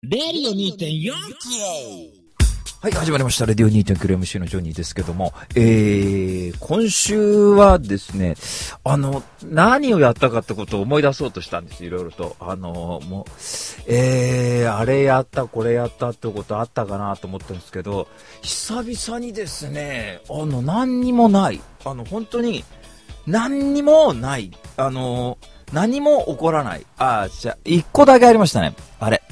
レディオ2.4 はい、始まりました。レディオ 2.9MC のジョニーですけども、今週はですね、何をやったかってことを思い出そうとしたんです。いろいろと。あれやった、これやったってことあったかなと思ったんですけど、久々にですね、何にもない。本当に、何にもない。何も起こらない。じゃあ、一個だけありましたね。あれ。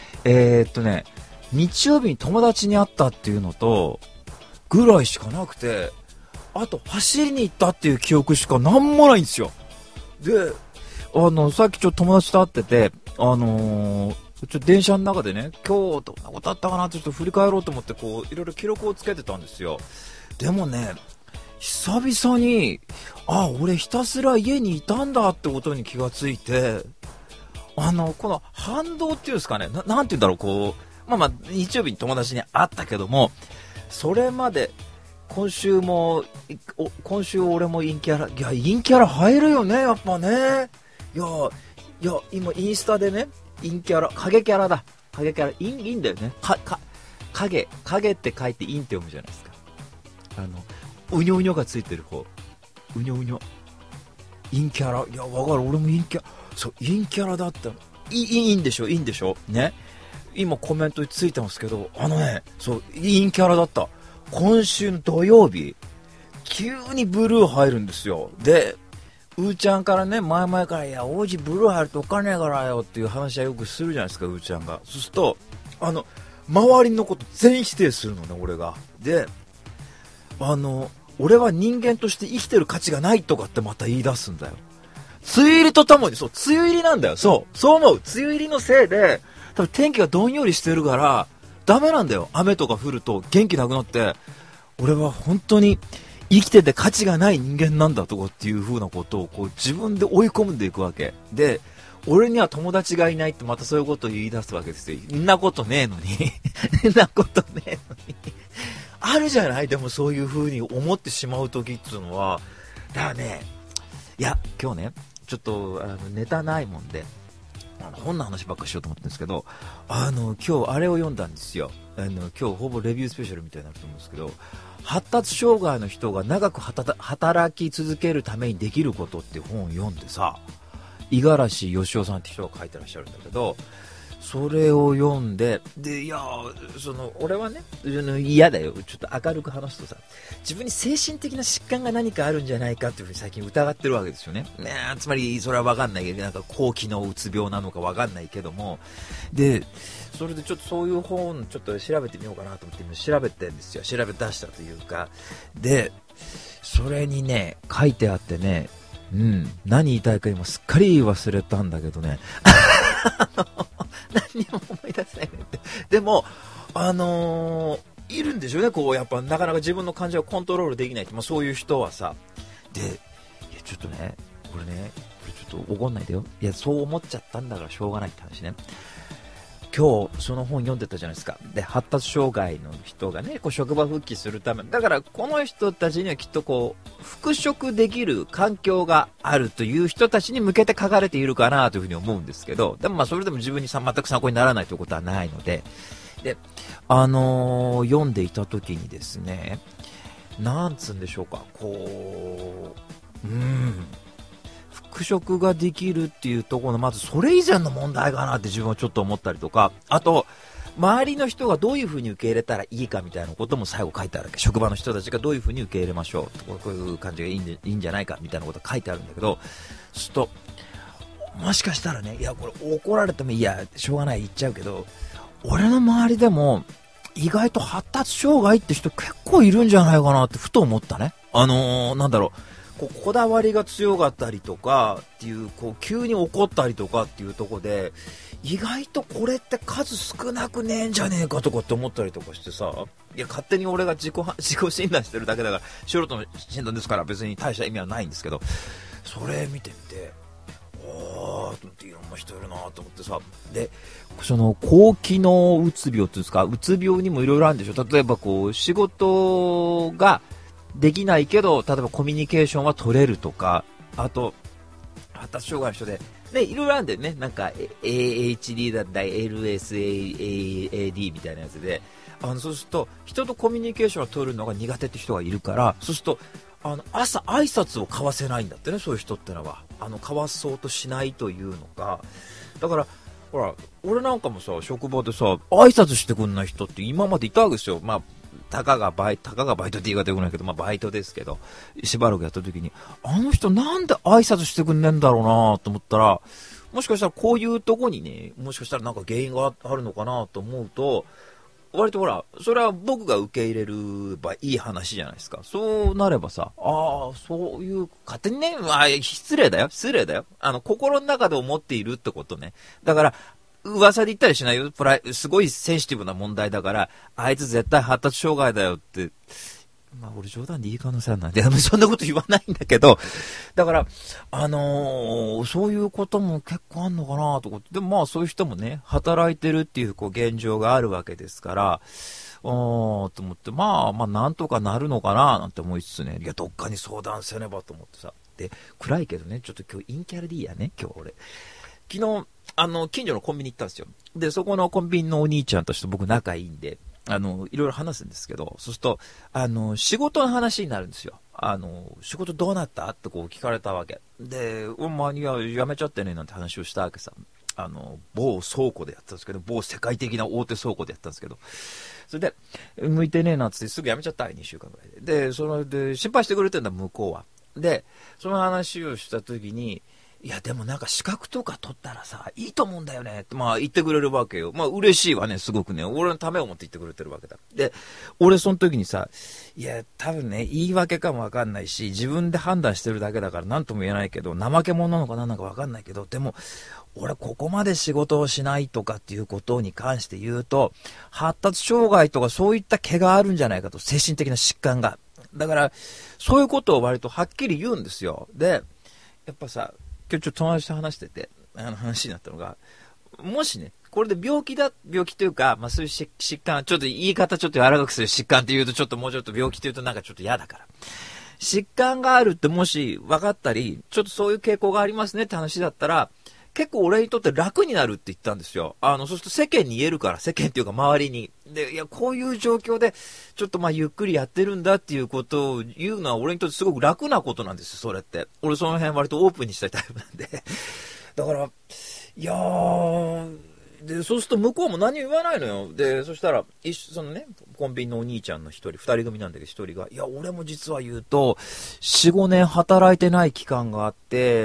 日曜日に友達に会ったっていうのと、ぐらいしかなくて、あと走りに行ったっていう記憶しかなんもないんですよ。で、さっきちょっと友達と会ってて、ちょっと電車の中でね、今日どんなことあったかなってちょっと振り返ろうと思って、こう、いろいろ記録をつけてたんですよ。でもね、久々に、俺ひたすら家にいたんだってことに気がついて、この反動っていうんですかね、なんて言うんだろう、こう、日曜日に友達に会ったけども、それまで、今週俺も陰キャラ、いや、陰キャラ入るよね、やっぱね。いや、今インスタでね、陰キャラ、影キャラだ。影キャラ、陰だよね。影って書いて陰って読むじゃないですか。うにょうにょがついてる方。うにょうにょ。陰キャラ、いや、わかる、俺も陰キャラ。そう、陰キャラだったの。いいんでしょね。今コメントについてますけど、そう、陰キャラだった。今週の土曜日、急にブルー入るんですよ。で、うーちゃんからね、前々から、いや、王子ブルー入るとお金ねえからよっていう話はよくするじゃないですか、うーちゃんが。そうすると、周りのこと全否定するのね、俺が。で、俺は人間として生きてる価値がないとかってまた言い出すんだよ。梅雨入りとともに、そう、梅雨入りなんだよ。そう思う。梅雨入りのせいで、多分天気がどんよりしてるから、ダメなんだよ。雨とか降ると元気なくなって、俺は本当に生きてて価値がない人間なんだとかっていう風なことをこう自分で追い込んでいくわけ。で、俺には友達がいないってまたそういうことを言い出すわけですよ。んなことねえのに。んなことねえのに。あるじゃない？でもそういう風に思ってしまう時っていうのは、だからね、いや、今日ね、ちょっとネタないもんで本の話ばっかりしようと思ってるんですけど、今日あれを読んだんですよ。今日ほぼレビュースペシャルみたいになると思うんですけど、発達障害の人が長く働き続けるためにできることっていう本を読んでさ、五十嵐義雄さんって人が書いてらっしゃるんだけど、それを読んで、いや、俺はね、嫌だよ。ちょっと明るく話すとさ、自分に精神的な疾患が何かあるんじゃないかっていうふうに最近疑ってるわけですよね。つまり、それはわかんないけど、なんか高機能うつ病なのかわかんないけども、で、それでちょっとそういう本、ちょっと調べてみようかなと思って今調べてるんですよ。調べ出したというか。で、それにね、書いてあってね、何言いたいか今すっかり忘れたんだけどね。何にも思い出せないって。でも、いるんでしょうね、こう、やっぱなかなか自分の感情をコントロールできないって、そういう人はさ。で、いや、ちょっとね、これちょっと怒んないでよ。いや、そう思っちゃったんだからしょうがないって話ね。今日その本読んでたじゃないですか。で、発達障害の人がね、こう職場復帰するため、だからこの人たちにはきっとこう復職できる環境があるという人たちに向けて書かれているかなというふうに思うんですけど、でもそれでも自分に全く参考にならないということはないので、で、読んでいた時にですね、なんつうんでしょうか、こう、復職ができるっていうところのまずそれ以前の問題かなって自分はちょっと思ったりとか、あと周りの人がどういう風に受け入れたらいいかみたいなことも最後書いてあるわけ。職場の人たちがどういう風に受け入れましょう、こういう感じがいいんじゃないかみたいなことが書いてあるんだけど、そうするともしかしたらね、いやこれ怒られてもいやしょうがない言っちゃうけど、俺の周りでも意外と発達障害って人結構いるんじゃないかなってふと思ったね。なんだろう、こだわりが強かったりとかっていう、急に怒ったりとかっていうところで、意外とこれって数少なくねえんじゃねえかとかって思ったりとかしてさ、いや勝手に俺が自己診断してるだけだから、素人の診断ですから別に大した意味はないんですけど、それ見てみて、いろんな人いるなと思ってさ、で、その高機能うつ病っていうんですか、うつ病にもいろいろあるんでしょ。例えばこう仕事ができないけど、例えばコミュニケーションは取れるとか、あと発達障害の人でね、いろいろあるんだよね。なんか、AHD だったり、LSAAD みたいなやつで、そうすると、人とコミュニケーションを取るのが苦手って人がいるから、そうすると、朝挨拶を交わせないんだってね、そういう人ってのは。交わそうとしないというのか。だから、ほら、俺なんかもさ、職場でさ、挨拶してくんない人って今までいたわけですよ。まあ、たかがバイトって言い方よくないけど、まあバイトですけど、しばらくやった時に、あの人なんで挨拶してくんねえんだろうなと思ったら、もしかしたらこういうとこにね、もしかしたらなんか原因があるのかなと思うと、割とほら、それは僕が受け入れればいい話じゃないですか。そうなればさ、そういう、勝手にね、失礼だよ。心の中で思っているってことね。だから、噂で言ったりしないよ。すごいセンシティブな問題だから、あいつ絶対発達障害だよって、まあ俺冗談でいい可能性あるなんで、そんなこと言わないんだけど、だから、そういうことも結構あんのかなとか、でもまあそういう人もね、働いてるっていう現状があるわけですから、と思って、まあなんとかなるのかななんて思いつつね、いや、どっかに相談せねばと思ってさ。で、暗いけどね、ちょっと今日陰キャラでいいやね、今日俺。昨日、近所のコンビニ行ったんですよ。で、そこのコンビニのお兄ちゃんとして僕仲いいんで、いろいろ話すんですけど、そうすると、仕事の話になるんですよ。仕事どうなったってこう聞かれたわけ。で、いや、やめちゃってね、なんて話をしたわけさ。某倉庫でやったんですけど、某世界的な大手倉庫でやったんですけど、それで、向いてねえなってすぐやめちゃった、2週間ぐらいで。で、心配してくれてんだ、向こうは。で、その話をした時に、いや、でもなんか資格とか取ったらさ、いいと思うんだよねって、まあ言ってくれるわけよ。まあ嬉しいわね、すごくね。俺のためを思って言ってくれてるわけだ。で、俺その時にさ、いや、多分ね、言い訳かもわかんないし、自分で判断してるだけだから何とも言えないけど、怠け者なのかなんかわかんないけど、でも、俺ここまで仕事をしないとかっていうことに関して言うと、発達障害とかそういった毛があるんじゃないかと、精神的な疾患が。だから、そういうことを割とはっきり言うんですよ。で、やっぱさ、今日ちょっと友達と話してて、話になったのが、もしね、これで病気というか、まあそういう疾患、ちょっと言い方ちょっと柔らかくする疾患って言うとちょっともうちょっと病気って言うとなんかちょっと嫌だから。疾患があるってもし分かったり、ちょっとそういう傾向がありますねって話だったら、結構俺にとって楽になるって言ったんですよ。そうすると世間に言えるから、世間っていうか周りに。で、いや、こういう状況で、ちょっとまあゆっくりやってるんだっていうことを言うのは俺にとってすごく楽なことなんですよ、それって。俺その辺割とオープンにしたいタイプなんで。だから、いやー、で、そうすると向こうも何も言わないのよ。で、そしたら、そのね、コンビニのお兄ちゃんの二人組なんだけど一人が、いや、俺も実は言うと、4、5年働いてない期間があって、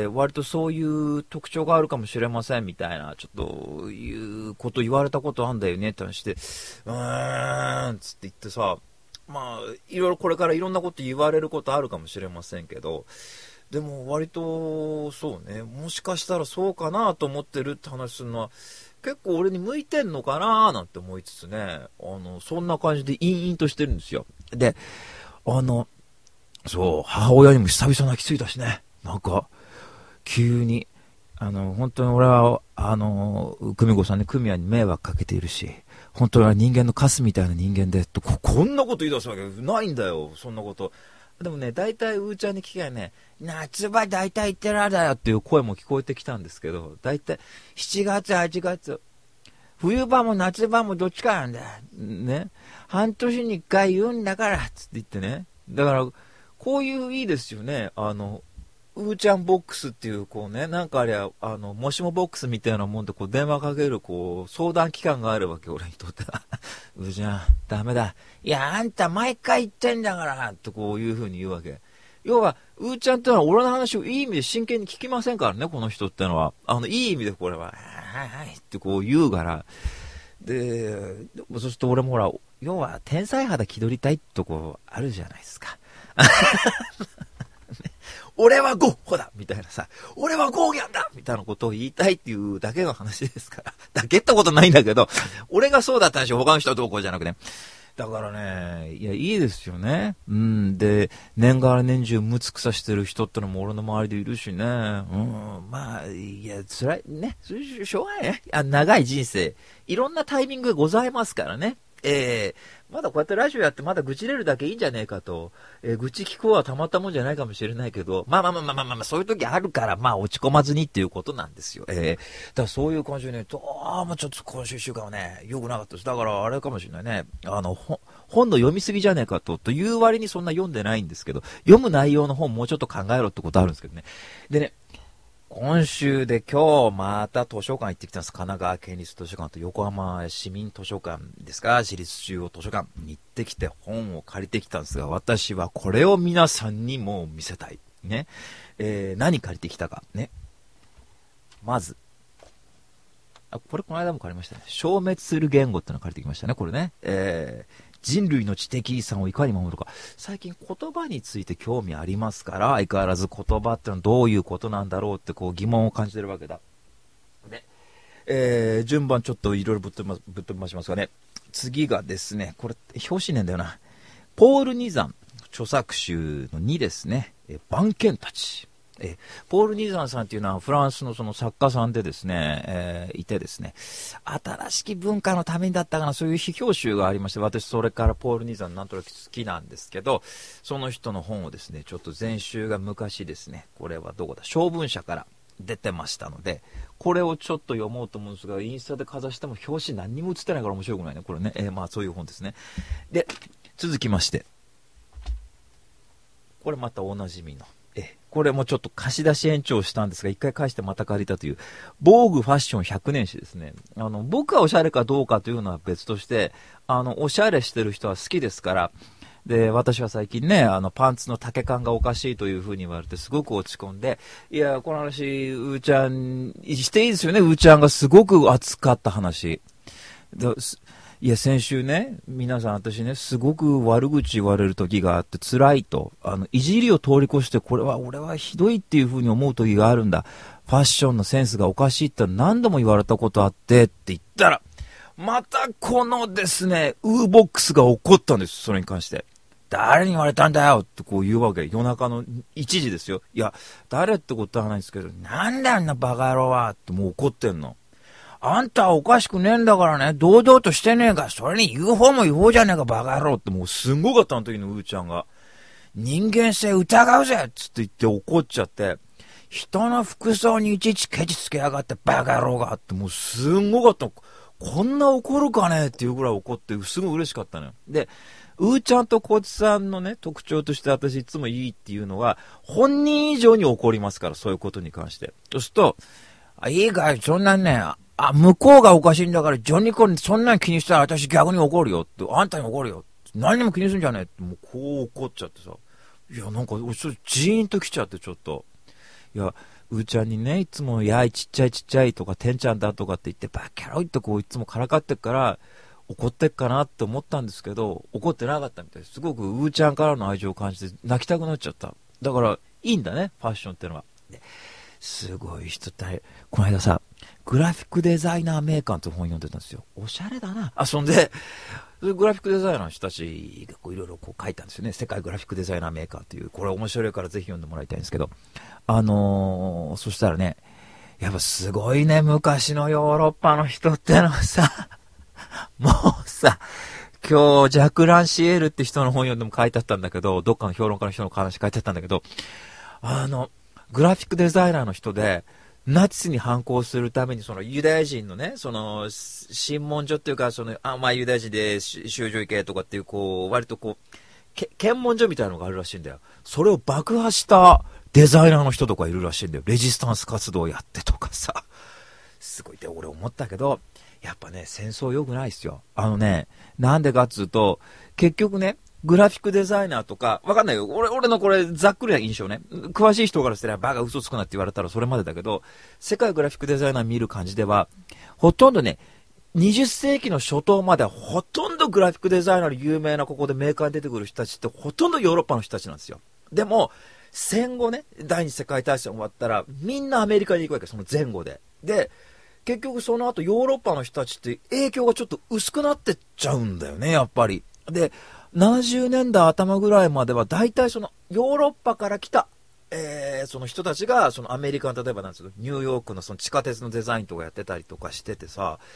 割とそういう特徴があるかもしれませんみたいな、ちょっと、いうこと言われたことあんだよねって話して、つって言ってさ、まあ、いろいろこれからいろんなこと言われることあるかもしれませんけど、でも割と、そうね、もしかしたらそうかなと思ってるって話するのは、結構俺に向いてんのかなーなんて思いつつね、そんな感じで陰々としてるんですよ。で、そう、母親にも久々泣きついたしね、なんか、急に、本当に俺は、久美子さんね、久美也に迷惑かけているし、本当は人間のカスみたいな人間で、こんなこと言い出すわけないんだよ、そんなこと。でもね、大体うーちゃんに聞けばね、夏場大体行ってらだよっていう声も聞こえてきたんですけど、大体7月、8月、冬場も夏場もどっちかなんだよ。ね。半年に1回言うんだから、つって言ってね。だから、こういういいですよね。うーちゃんボックスっていう、こうね、なんかあれは、もしもボックスみたいなもんで、こう、電話かける、こう、相談機関があるわけ、俺にとっては。うーちゃん、ダメだ。いや、あんた毎回言ってんだから、とこういう風に言うわけ。要は、うーちゃんってのは俺の話をいい意味で真剣に聞きませんからね、この人ってのは。いい意味でこれは、はいはいってこう言うから。で、そうすると俺もほら、要は、天才肌気取りたいってとこあるじゃないですか。俺はゴッホだみたいなさ、俺はゴーギャンだみたいなことを言いたいっていうだけの話ですから。だけってことないんだけど、俺がそうだったんでしょ、他の人はどうこうじゃなくね。だからね、いや、いいですよね。うん。で、年がら年中ムツ草してる人ってのも俺の周りでいるしね。うん。まあ、いや、辛いね。それしょうがないね。長い人生。いろんなタイミングがございますからね。 まだこうやってラジオやってまだ愚痴れるだけいいんじゃねえかと。愚痴聞くはたまったもんじゃないかもしれないけど、まあ、そういう時あるから、まあ落ち込まずにっていうことなんですよ。だからそういう今週ね、どうもちょっと今週1週間はね、良くなかったです。だからあれかもしれないね。本の読みすぎじゃねえかという割にそんな読んでないんですけど、読む内容の本もうちょっと考えろってことあるんですけどね。でね、今週で今日また図書館行ってきたんです。神奈川県立図書館と横浜市民図書館ですか、市立中央図書館に行ってきて本を借りてきたんですが、私はこれを皆さんにも見せたい。ね。何借りてきたか。ね。まず、これこの間も借りましたね。消滅する言語ってのを借りてきましたね、これね。人類の知的遺産をいかに守るか。最近言葉について興味ありますから、相変わらず言葉ってのはどういうことなんだろうってこう疑問を感じてるわけだ。ね。順番ちょっといろいろぶっ飛ばしますがね。次がですね、これ表紙年だよな。ポール・ニザン著作集の2ですね。番犬たち。ポール・ニザンさんっていうのはフランスのその作家さんでですね、いてですね、新しき文化のためにだったかな、そういう批評集がありまして、私それからポール・ニザンなんとなく好きなんですけど、その人の本をですね、ちょっと前週が昔ですね、これはどこだ、小文社から出てましたので、これをちょっと読もうと思うんですが、インスタでかざしても表紙何にも写ってないから面白くないね、これね。まあそういう本ですね。で、続きまして、これまたおなじみの、これもちょっと貸し出し延長したんですが、一回返してまた借りたという、防具ファッション100年史ですね。僕がおしゃれかどうかというのは別として、おしゃれしてる人は好きですから、で、私は最近ね、パンツの丈感がおかしいという風に言われて、すごく落ち込んで、いや、この話、うーちゃん、していいですよね、うーちゃんがすごく熱かった話。いや、先週ね、皆さん私ね、すごく悪口言われる時があって辛いと、いじりを通り越して、これは俺はひどいっていう風に思う時があるんだ。ファッションのセンスがおかしいって何度も言われたことあってって言ったら、またこのですね、ウーボックスが怒ったんです、それに関して。誰に言われたんだよってこう言うわけ。夜中の1時ですよ。いや、誰ってことはないんですけど、なんだよあんなバカ野郎はってもう怒ってんの。あんたはおかしくねえんだからね、堂々としてねえか、それに UFO も UFO じゃねえか、バカ野郎ってもうすんごかったあの時のうーちゃんが。人間性疑うぜっつって言って怒っちゃって、人の服装にいちいちケチつけやがってバカ野郎がってもうすんごかった。こんな怒るかねっていうぐらい怒ってすごい嬉しかったのよ。で、うーちゃんとこつさんのね、特徴として私いつもいいっていうのは、本人以上に怒りますから、そういうことに関して。そうすると、いいかい、そんなんね、向こうがおかしいんだから、ジョニコにそんなに気にしたら私逆に怒るよって、あんたに怒るよ。何にも気にするんじゃねえって、もうこう怒っちゃってさ。いや、なんか、ジーンと来ちゃってちょっと。いや、うーちゃんにね、いつも、やい、ちっちゃいとか、てんちゃんだとかって言って、バカ野郎ってこう、いつもからかってっから、怒ってっかなって思ったんですけど、怒ってなかったみたいです。すごくうーちゃんからの愛情を感じて、泣きたくなっちゃった。だから、いいんだね、ファッションってのは。すごい人って、この間さ、グラフィックデザイナーメーカーって本読んでたんですよ。おしゃれだな。そんで、グラフィックデザイナーの人たちがいろいろ書いたんですよね。世界グラフィックデザイナーメーカーという、これ面白いからぜひ読んでもらいたいんですけど、そしたらね、やっぱすごいね、昔のヨーロッパの人ってのはさ、もうさ、今日、ジャク・ランシエールって人の本読んでも書いてあったんだけど、どっかの評論家の人の話書いてあったんだけど、グラフィックデザイナーの人で、ナチスに反抗するために、そのユダヤ人のね、その、審問所っていうか、まあユダヤ人で修女行けとかっていう、こう、割とこう、検問所みたいなのがあるらしいんだよ。それを爆破したデザイナーの人とかいるらしいんだよ。レジスタンス活動をやってとかさ。すごいって俺思ったけど、やっぱね、戦争良くないっすよ。なんでかっつうと、結局ね、グラフィックデザイナーとか、わかんないよ。俺のこれ、ざっくりな印象ね。詳しい人からしたら、バカ嘘つくなって言われたらそれまでだけど、世界グラフィックデザイナー見る感じでは、ほとんどね、20世紀の初頭まではほとんどグラフィックデザイナーの有名なここでメーカーに出てくる人たちってほとんどヨーロッパの人たちなんですよ。でも、戦後ね、第二次世界大戦終わったら、みんなアメリカに行くわけ、その前後で。で、結局その後ヨーロッパの人たちって影響がちょっと薄くなってっちゃうんだよね、やっぱり。で、70年代頭ぐらいまでは大体そのヨーロッパから来た、その人たちがそのアメリカの例えばなんですけどニューヨークのその地下鉄のデザインとかやってたりとかしててさ、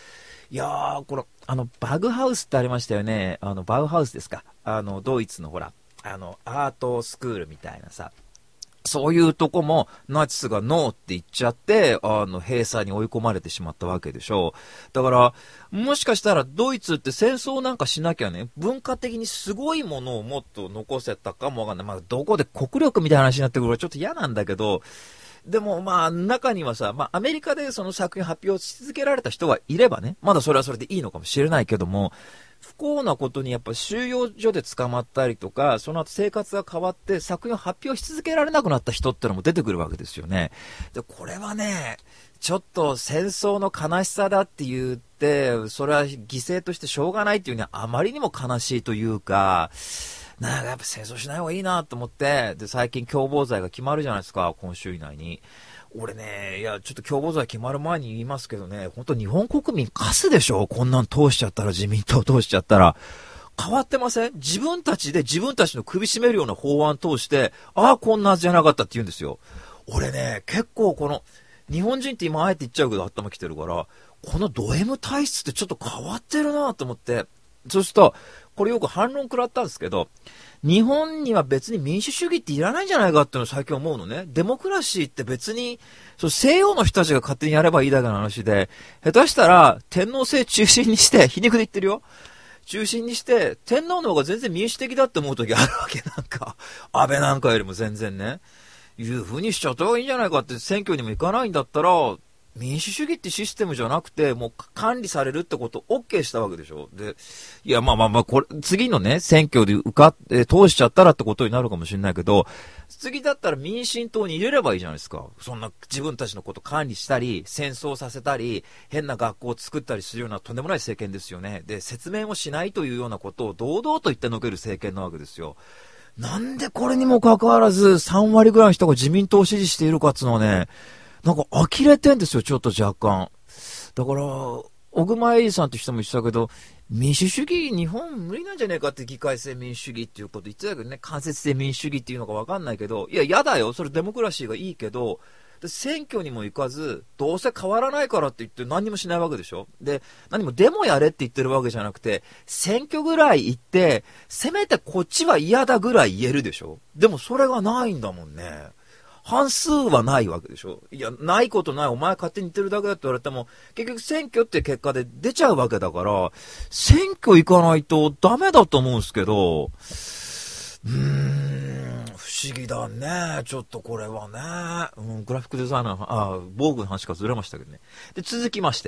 いやー、バグハウスってありましたよね。バウハウスですか。ドイツのほら、アートスクールみたいなさ、そういうとこもナチスがノーって言っちゃって、閉鎖に追い込まれてしまったわけでしょう。だから、もしかしたらドイツって戦争なんかしなきゃね、文化的にすごいものをもっと残せたかもわかんない。まあ、どこで国力みたいな話になってくるからちょっと嫌なんだけど、でもまあ中にはさ、まあアメリカでその作品発表し続けられた人がいればね、まだそれはそれでいいのかもしれないけども、不幸なことにやっぱ収容所で捕まったりとか、その後生活が変わって作品を発表し続けられなくなった人ってのも出てくるわけですよね。で、これはね、ちょっと戦争の悲しさだって言って、それは犠牲としてしょうがないっていうのはあまりにも悲しいというか、なんかやっぱ戦争しない方がいいなと思って、で、最近共謀罪が決まるじゃないですか、今週以内に。俺ね、いや、ちょっと共謀罪決まる前に言いますけどね、本当日本国民貸すでしょ、こんなん通しちゃったら、自民党通しちゃったら。変わってません？自分たちで自分たちの首絞めるような法案通して、ああ、こんなはずじゃなかったって言うんですよ。俺ね、結構日本人って今あえて言っちゃうけど頭きてるから、このド M 体質ってちょっと変わってるなと思って、そうすると、これよく反論食らったんですけど、日本には別に民主主義っていらないんじゃないかっていうのを最近思うのね。デモクラシーって別に、西洋の人たちが勝手にやればいいだけの話で、下手したら天皇制中心にして、皮肉で言ってるよ。中心にして、天皇の方が全然民主的だって思う時あるわけなんか。安倍なんかよりも全然ね。いう風にしちゃった方がいいんじゃないかって、選挙にも行かないんだったら、民主主義ってシステムじゃなくて、もう管理されるってことを OK したわけでしょ。で、いや、まあ、これ、次のね、選挙で通しちゃったらってことになるかもしれないけど、次だったら民進党に入れればいいじゃないですか。そんな自分たちのこと管理したり、戦争させたり、変な学校を作ったりするようなとんでもない政権ですよね。で、説明もしないというようなことを堂々と言ってのける政権なわけですよ。なんでこれにもかかわらず3割ぐらいの人が自民党を支持しているかっていうのはね、なんか呆れてんですよ、ちょっと若干。だから、小熊英二さんって人も言ってたけど、民主主義、日本無理なんじゃねえかって、議会制民主主義っていうこと言ってたけどね、間接性民主主義っていうのかわかんないけど、いや、やだよ、それデモクラシーがいいけど、で選挙にも行かず、どうせ変わらないからって言って何にもしないわけでしょ。で、何もデモやれって言ってるわけじゃなくて、選挙ぐらい行って、せめてこっちは嫌だぐらい言えるでしょ。でもそれがないんだもんね。半数はないわけでしょ。いや、ないことない、お前勝手に言ってるだけだって言われても、結局選挙って結果で出ちゃうわけだから、選挙行かないとダメだと思うんですけど、不思議だね。ちょっとこれはね。グラフィックデザイナー、防具の話からずれましたけどね。で、続きまして。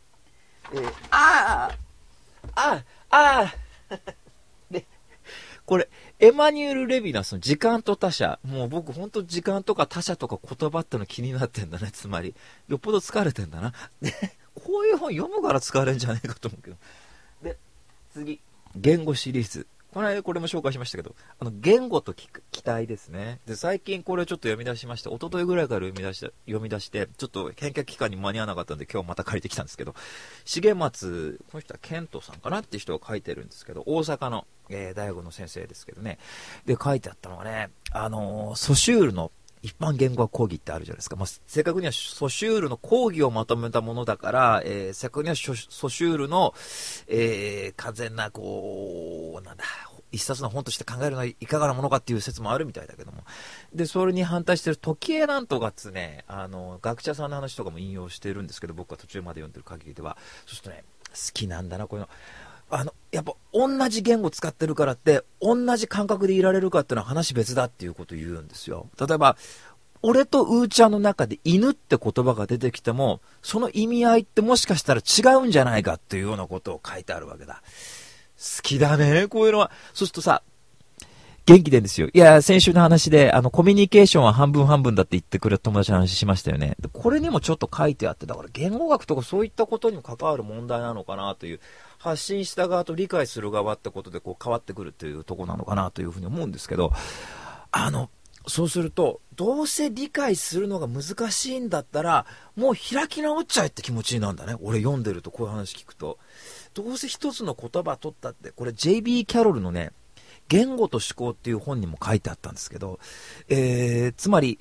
で、これ、エマニュエル・レヴィナスの時間と他者。もう僕ほんと時間とか他者とか言葉っての気になってんだね。つまり、よっぽど疲れてんだな。で、こういう本読むから疲れんじゃねえかと思うけど。で、次。言語シリーズ。これも紹介しましたけど、言語と期待ですね。で、最近これちょっと読み出しまして、一昨日ぐらいから読み出して、ちょっと返却期間に間に合わなかったんで、今日また借りてきたんですけど、重松、この人はケントさんかなっていう人が書いてるんですけど、大阪の、大学の先生ですけどね。で、書いてあったのがね、ソシュールの一般言語学講義ってあるじゃないですか。まあ、正確にはソシュールの講義をまとめたものだから、正確にはソシュールの、完全な、一冊の本として考えるのはいかがなものかっていう説もあるみたいだけども。で、それに反対してる時計なんとかっつね、学者さんの話とかも引用してるんですけど、僕は途中まで読んでる限りでは。そうするとね、好きなんだな、こういうの。やっぱ同じ言語使ってるからって同じ感覚でいられるかっていうのは話別だっていうことを言うんですよ。例えば俺とうーちゃんの中で犬って言葉が出てきてもその意味合いってもしかしたら違うんじゃないかっていうようなことを書いてあるわけだ。好きだねこういうのは。そうするとさ元気でんですよ。いや先週の話でコミュニケーションは半分半分だって言ってくれる友達の話しましたよね。これにもちょっと書いてあって、だから言語学とかそういったことにも関わる問題なのかなという、発信した側と理解する側ってことでこう変わってくるというところなのかなというふうに思うんですけど、そうするとどうせ理解するのが難しいんだったらもう開き直っちゃえって気持ちになるんだね。俺読んでるとこういう話聞くと、どうせ一つの言葉取ったって、これ J.B. キャロルのね言語と思考っていう本にも書いてあったんですけど、つまり、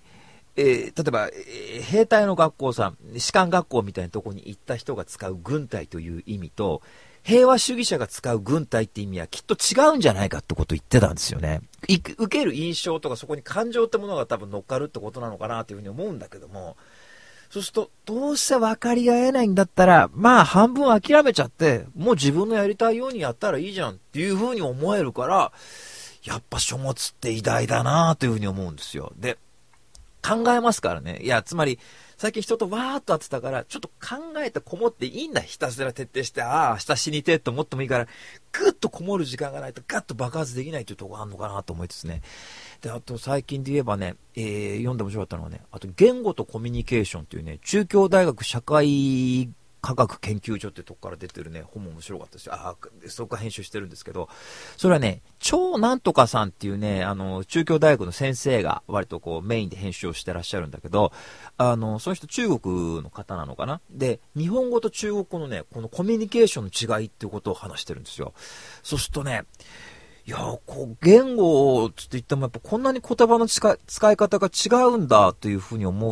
例えば、兵隊の学校さん、士官学校みたいなところに行った人が使う軍隊という意味と、平和主義者が使う軍隊って意味はきっと違うんじゃないかってことを言ってたんですよね。受ける印象とかそこに感情ってものが多分乗っかるってことなのかなというふうに思うんだけども、そうすると、どうせ分かり合えないんだったら、まあ半分諦めちゃって、もう自分のやりたいようにやったらいいじゃんっていうふうに思えるから、やっぱ書物って偉大だなというふうに思うんですよ。で、考えますからね。いや、つまり、最近人とわーっと会ってたから、ちょっと考えてこもっていいんだ。ひたすら徹底して、ああ、明日死にてえと思ってもいいから、ぐっとこもる時間がないと、ガッと爆発できないというところがあるのかなと思いつつね。で、あと最近で言えばね、読んで面白かったのはね、あと言語とコミュニケーションっていうね、中京大学社会科学研究所ってとこから出てるね、本も面白かったですよ。そこから編集してるんですけど、それはね、超なんとかさんっていうね、中京大学の先生が割とこうメインで編集をしてらっしゃるんだけど、その人中国の方なのかな。で、日本語と中国語のね、このコミュニケーションの違いっていうことを話してるんですよ。そうするとね、いや、こう、言語って言ってもやっぱこんなに言葉の使い方が違うんだというふうに思って、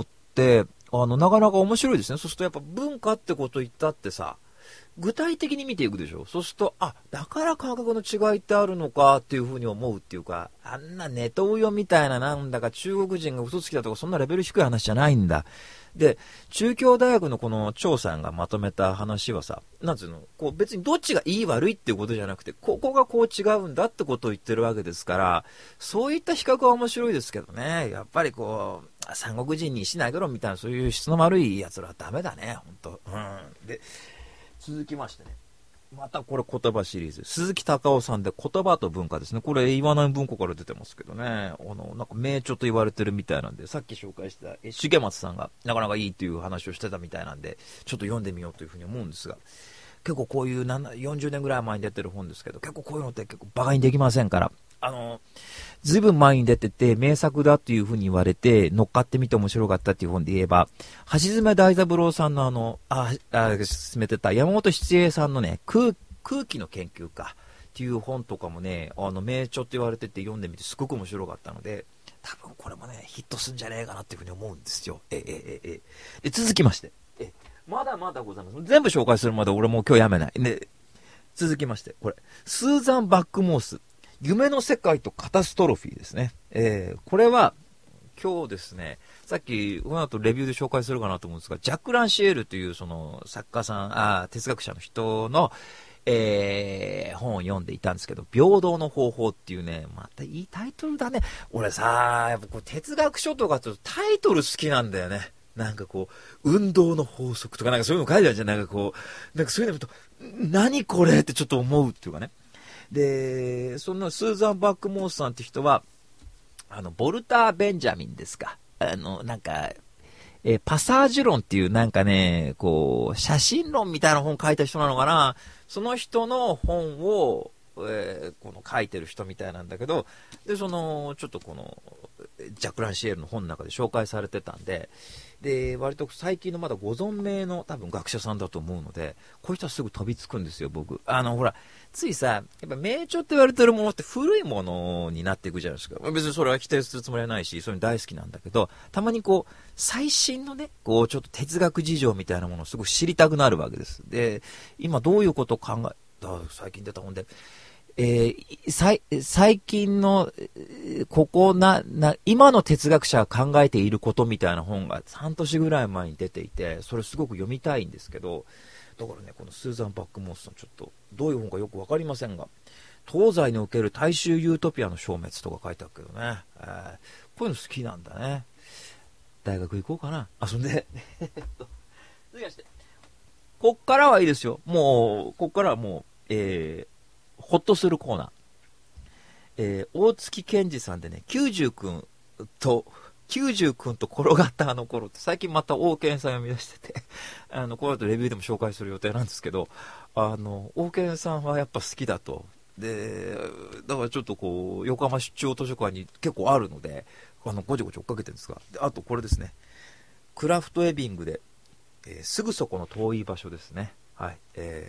なかなか面白いですね。そうするとやっぱ文化ってこと言ったってさ、具体的に見ていくでしょ。そうすると、だから感覚の違いってあるのかっていうふうに思うっていうか、あんなネトウヨみたいななんだか中国人が嘘つきだとかそんなレベル低い話じゃないんだ。で、中京大学のこの張さんがまとめた話はさ、なんつうの、こう別にどっちがいい悪いっていうことじゃなくて、ここがこう違うんだってことを言ってるわけですから、そういった比較は面白いですけどね、やっぱりこう、三国人に石投げろみたいなそういう質の悪い奴らはダメだね、ほんと。で、続きましてね。またこれ言葉シリーズ。鈴木隆夫さんで言葉と文化ですね。これ岩波文庫から出てますけどね。なんか名著と言われてるみたいなんで、さっき紹介した重松さんがなかなかいいっていう話をしてたみたいなんで、ちょっと読んでみようというふうに思うんですが、結構こういう40年ぐらい前に出てる本ですけど、結構こういうのって結構バカにできませんから、ずいぶん前に出てて名作だっていうふうに言われて乗っかってみて面白かったっていう本で言えば、橋爪大三郎さんの進めてた山本七英さんのね、空気の研究家っていう本とかもね、名著って言われてて読んでみてすごく面白かったので、多分これもね、ヒットするんじゃねえかなっていうふうに思うんですよ。で、続きまして、まだまだございます。全部紹介するまで俺もう今日やめない。で、続きまして、これ、スーザン・バックモース。夢の世界とカタストロフィーですね。これは、今日ですね、さっき、この後レビューで紹介するかなと思うんですが、ジャック・ランシエールというその作家さん、哲学者の人の、本を読んでいたんですけど、平等の方法っていうね、またいいタイトルだね。俺さ、やっぱこう哲学書とかとタイトル好きなんだよね。なんかこう、運動の法則とかなんかそういうの書いてあるじゃん。なんかこう、なんかそういうの見ると、何これってちょっと思うっていうかね。で、そのスーザン・バックモースさんって人は、ボルター・ベンジャミンですか。なんか、パサージュ論っていうなんかね、こう、写真論みたいな本書いた人なのかな。その人の本を、この書いてる人みたいなんだけど、で、ちょっとこの、ジャック・ランシエルの本の中で紹介されてたんで、で、割と最近のまだご存命の多分学者さんだと思うので、こういう人はすぐ飛びつくんですよ、僕。ほら、ついさ、やっぱ名著って言われてるものって古いものになっていくじゃないですか。別にそれは否定するつもりはないし、そういうの大好きなんだけど、たまにこう、最新のね、こう、ちょっと哲学事情みたいなものをすごく知りたくなるわけです。で、今どういうことを最近出た本で、最近の、今の哲学者が考えていることみたいな本が半年ぐらい前に出ていて、それすごく読みたいんですけど、だからね、このスーザン・バックモースさん、ちょっと、どういう本かよくわかりませんが、東西における大衆ユートピアの消滅とか書いてあるけどね、こういうの好きなんだね。大学行こうかな。そんで、続きまして、こっからはいいですよ。もう、こっからはもう、ほっとするコーナー。大月健二さんでね、90君と転がったあの頃って、最近また王健さん読み出してて、この後レビューでも紹介する予定なんですけど、王健さんはやっぱ好きだと。で、だからちょっとこう、横浜出張図書館に結構あるので、ごちょごちょ追っかけてるんですが、であとこれですね、クラフトエビングで、すぐそこの遠い場所ですね。はい。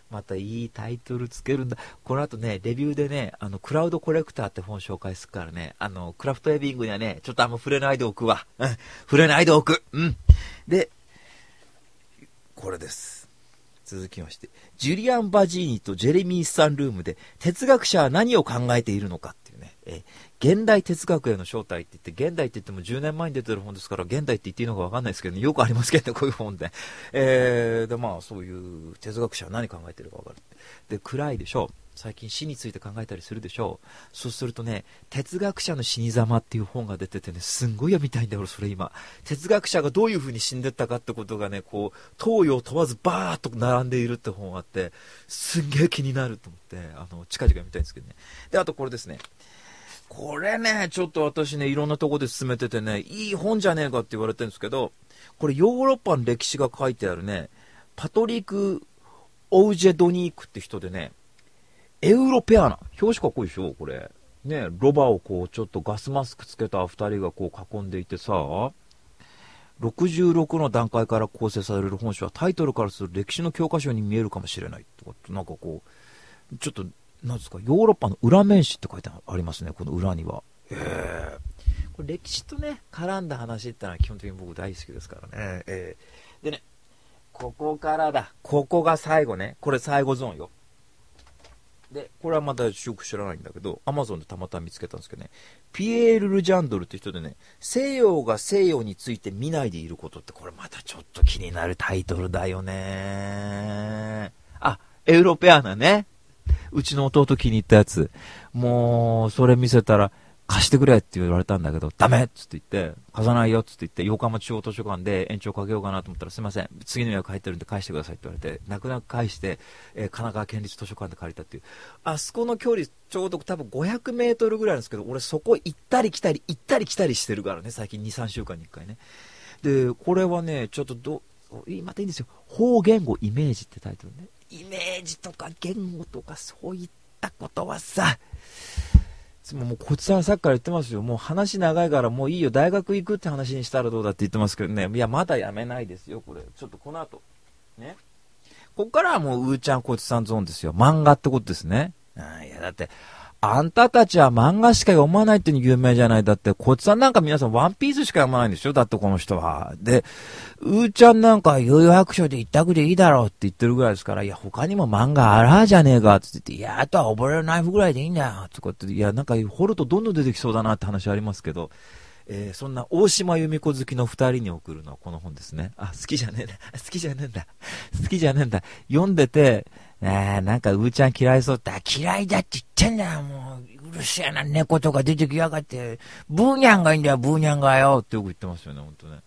またいいタイトルつけるんだ。この後ね、レビューでね、クラウドコレクターって本紹介するからね、クラフトエビングにはね、ちょっと触れないでおくわ。うん。触れないでおく。うん。で、これです。続きまして、ジュリアン・バジーニとジェレミー・サンルームで、哲学者は何を考えているのかっていうね、現代哲学への正体って言って、現代って言っても10年前に出てる本ですから、現代って言っていいのか分かんないですけどね、よくありますけどね、こういう本で。で、まあ、そういう哲学者は何考えてるか分かる。で、暗いでしょう。最近死について考えたりするでしょう。そうするとね、哲学者の死に様っていう本が出ててね、すんごい読みたいんだよ、俺それ今。哲学者がどういう風に死んでったかってことがね、こう、東洋問わずバーっと並んでいるって本があって、すんげえ気になると思って、近々読みたいんですけどね。で、あとこれですね。これね、ちょっと私ね、いろんなとこで進めててね、いい本じゃねえかって言われてるんですけど、これヨーロッパの歴史が書いてあるね、パトリック・オウジェドニークって人でね、エウロペアナ。表紙かっこいいでしょこれ。ね、ロバをこう、ちょっとガスマスクつけた二人がこう囲んでいてさ、66の段階から構成される本書はタイトルからする歴史の教科書に見えるかもしれないとかって、なんかこう、ちょっと、なんですか、ヨーロッパの裏面史って書いてありますね、この裏には。これ歴史とね、絡んだ話ってのは基本的に僕大好きですからね。でね、ここからだ。ここが最後ね。これ最後ゾーンよ。で、これはまだよく知らないんだけど、アマゾンでたまたま見つけたんですけどね、ピエール・ルジャンドルって人でね、西洋が西洋について見ないでいることって、これまたちょっと気になるタイトルだよね。あ、エウロペアナね。うちの弟気に入ったやつ。もう、それ見せたら、貸してくれって言われたんだけど、ダメっつって言って、貸さないよっつって言って、横浜中央図書館で延長かけようかなと思ったら、すいません、次の予約入ってるんで返してくださいって言われて、泣く泣く返して、神奈川県立図書館で借りたっていう。あそこの距離、ちょうど多分500メートルぐらいなんですけど、俺そこ行ったり来たり、行ったり来たりしてるからね、最近2、3週間に1回ね。で、これはね、ちょっとまたいいんですよ。方言語イメージってタイトルね。イメージとか言語とかそういったことはさ、もうこっちはさっきから言ってますよ。もう話長いからもういいよ。大学行くって話にしたらどうだって言ってますけどね。いや、まだやめないですよ、これ。ちょっとこの後。ね。こっからはもう、うーちゃんこいつさんゾーンですよ。漫画ってことですね。いや、だって、あんたたちは漫画しか読まないって有名じゃない。だって、こいつさんなんか皆さんワンピースしか読まないんでしょだってこの人は。で、うーちゃんなんか悠々白書で一択でいいだろうって言ってるぐらいですから、いや、他にも漫画あらじゃねえかって言って、いや、あとは溺れるナイフぐらいでいいんだよとかって、いや、なんか掘るとどんどん出てきそうだなって話ありますけど、そんな大島由美子好きの二人に送るのはこの本ですね。あ、好きじゃねえんだ。好きじゃねえんだ。好きじゃねえんだ。読んでて、なんかうーちゃん嫌いそうって、嫌いだって言ってんだよ、もう。うるせえな猫とか出てきやがって、ブーニャンがいいんだよ、ブーニャンがよってよく言ってますよね、ほんとね。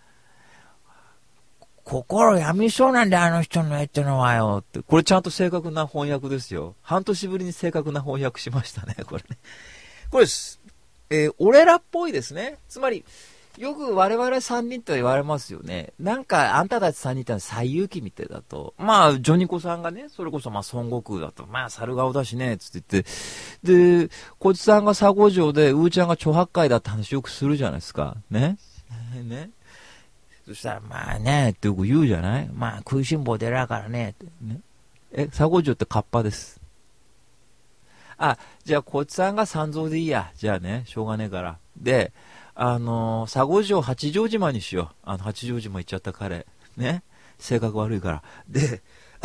心病みそうなんだよ、あの人の絵ってのはよって。これちゃんと正確な翻訳ですよ。半年ぶりに正確な翻訳しましたね、これね。これです。俺らっぽいですね。つまり、よく我々3人と言われますよね。なんか、あんたたち3人ってのは西遊記みたいだと。まあ、ジョニコさんがね、それこそまあ、孫悟空だと。まあ、猿顔だしね、つって言って。で、こいつさんが佐護城で、うーちゃんが猪八戒だって話よくするじゃないですか。ね。ね。そしたら、まあね、ってよく言うじゃないまあ、食いしん坊でらからね。ね佐護城ってカッパです。あ、じゃあ、こいつさんが三蔵でいいや。じゃあね、しょうがねえから。で、佐護城八丈島にしよう。八丈島行っちゃった彼。ね。性格悪いから。で、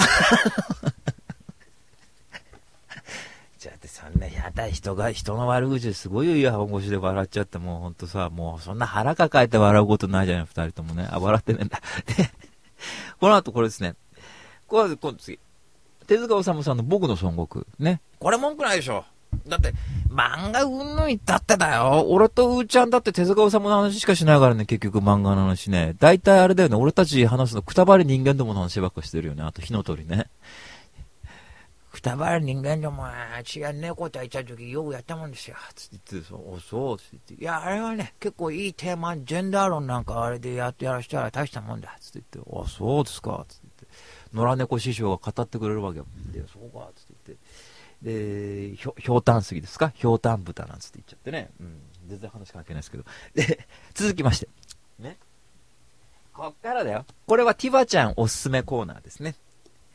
じゃあってそんなやだ人の悪口ですごいイヤホン越しで笑っちゃって、もうほんとさ、もうそんな腹抱えて笑うことないじゃない、二人ともね。笑ってねえんだ。で、この後これですね。今度次。手塚治虫さんの僕の孫悟空。ね。これ文句ないでしょ。だって、漫画うんぬん言ったってだよ。俺とうーちゃんだって手塚治虫の話しかしないからね、結局漫画の話ね。大体あれだよね、俺たち話すの、くたばり人間どもの話ばっかしてるよね。あと火の鳥ね。くたばり人間どもは、違う猫と言った時よくやったもんですよ。つって言って、そうつって言って。いや、あれはね、結構いいテーマ、ジェンダー論なんかあれでやらしたら大したもんだ。つって言って、そうですか。つって言って。野良猫師匠が語ってくれるわけよ。で、そうか。つって言って。で、ひょうたん杉ですかひょうたん豚なんつって言っちゃってね。うん。全然話関係ないですけど。で、続きまして。ね。こっからだよ。これはティバちゃんおすすめコーナーですね。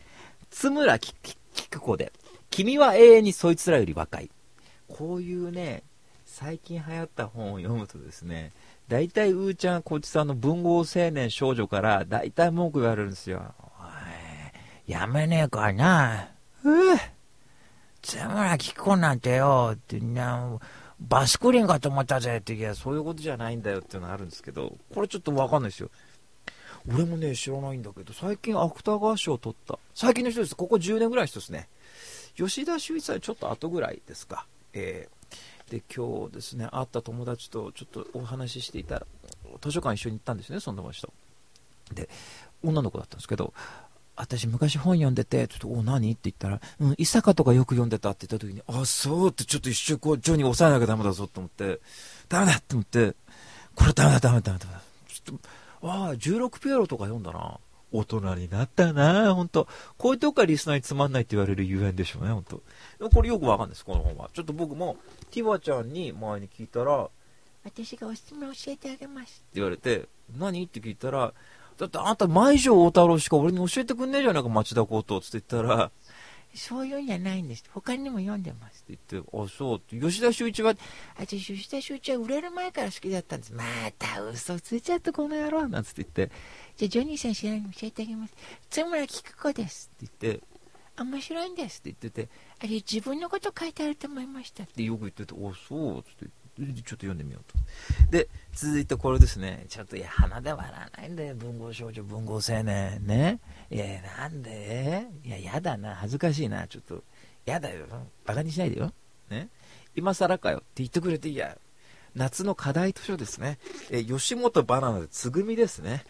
津村菊子で、君は永遠にそいつらより若い。こういうね、最近流行った本を読むとですね、大体うーちゃんこっちさんの文豪青年少女から大体文句言われるんですよ。おい、やめねえかな。津村菊子なんてよってバスクリンかと思ったぜって、いやそういうことじゃないんだよっていうのがあるんですけど、これちょっとわかんないですよ。俺もね知らないんだけど、最近芥川賞を取った最近の人です。ここ10年ぐらいの人ですね。吉田修一さんちょっと後ぐらいですか。で今日ですね、会った友達とちょっとお話ししていたら、図書館一緒に行ったんですね、その友達と。で女の子だったんですけど、私昔本読んでて、ちょっとお何って言ったら、伊坂とかよく読んでたって言った時に、あそうってちょっと一瞬こうジョニー抑えなきゃダメだぞと思って、ダメだって思って、これダメだちょっと16ピエロとか読んだな。大人になったな本当。こういうとこからリスナーにつまんないって言われるゆえんでしょうね本当。でもこれよくわかんないです、この本は。ちょっと僕もティバちゃんに前に聞いたら、私がおすすめ教えてあげますって言われて、何って聞いたら、だってあんた前城大太郎しか俺に教えてくんねえじゃないか町田光斗って言ったら、そういうんじゃないんです、他にも読んでますって言って、あそうって。吉田修一は、私吉田修一は売れる前から好きだったんです。また嘘ついちゃってこの野郎なんつって言って、じゃあジョニーさん知らないの教えてあげます、津村菊子ですって言って、面白いんですって言ってて、あれ自分のこと書いてあると思いましたってよく言ってて、おそうって言って、ちょっと読んでみようと。で続いてこれですね。ちょっといや鼻で笑わないんだよ、文豪少女文豪青年ね。いやなんで、いややだな、恥ずかしいな、ちょっとやだよ、バカにしないでよね。今更かよって言ってくれて、いや夏の課題図書ですね。吉本バナナでつぐみですね。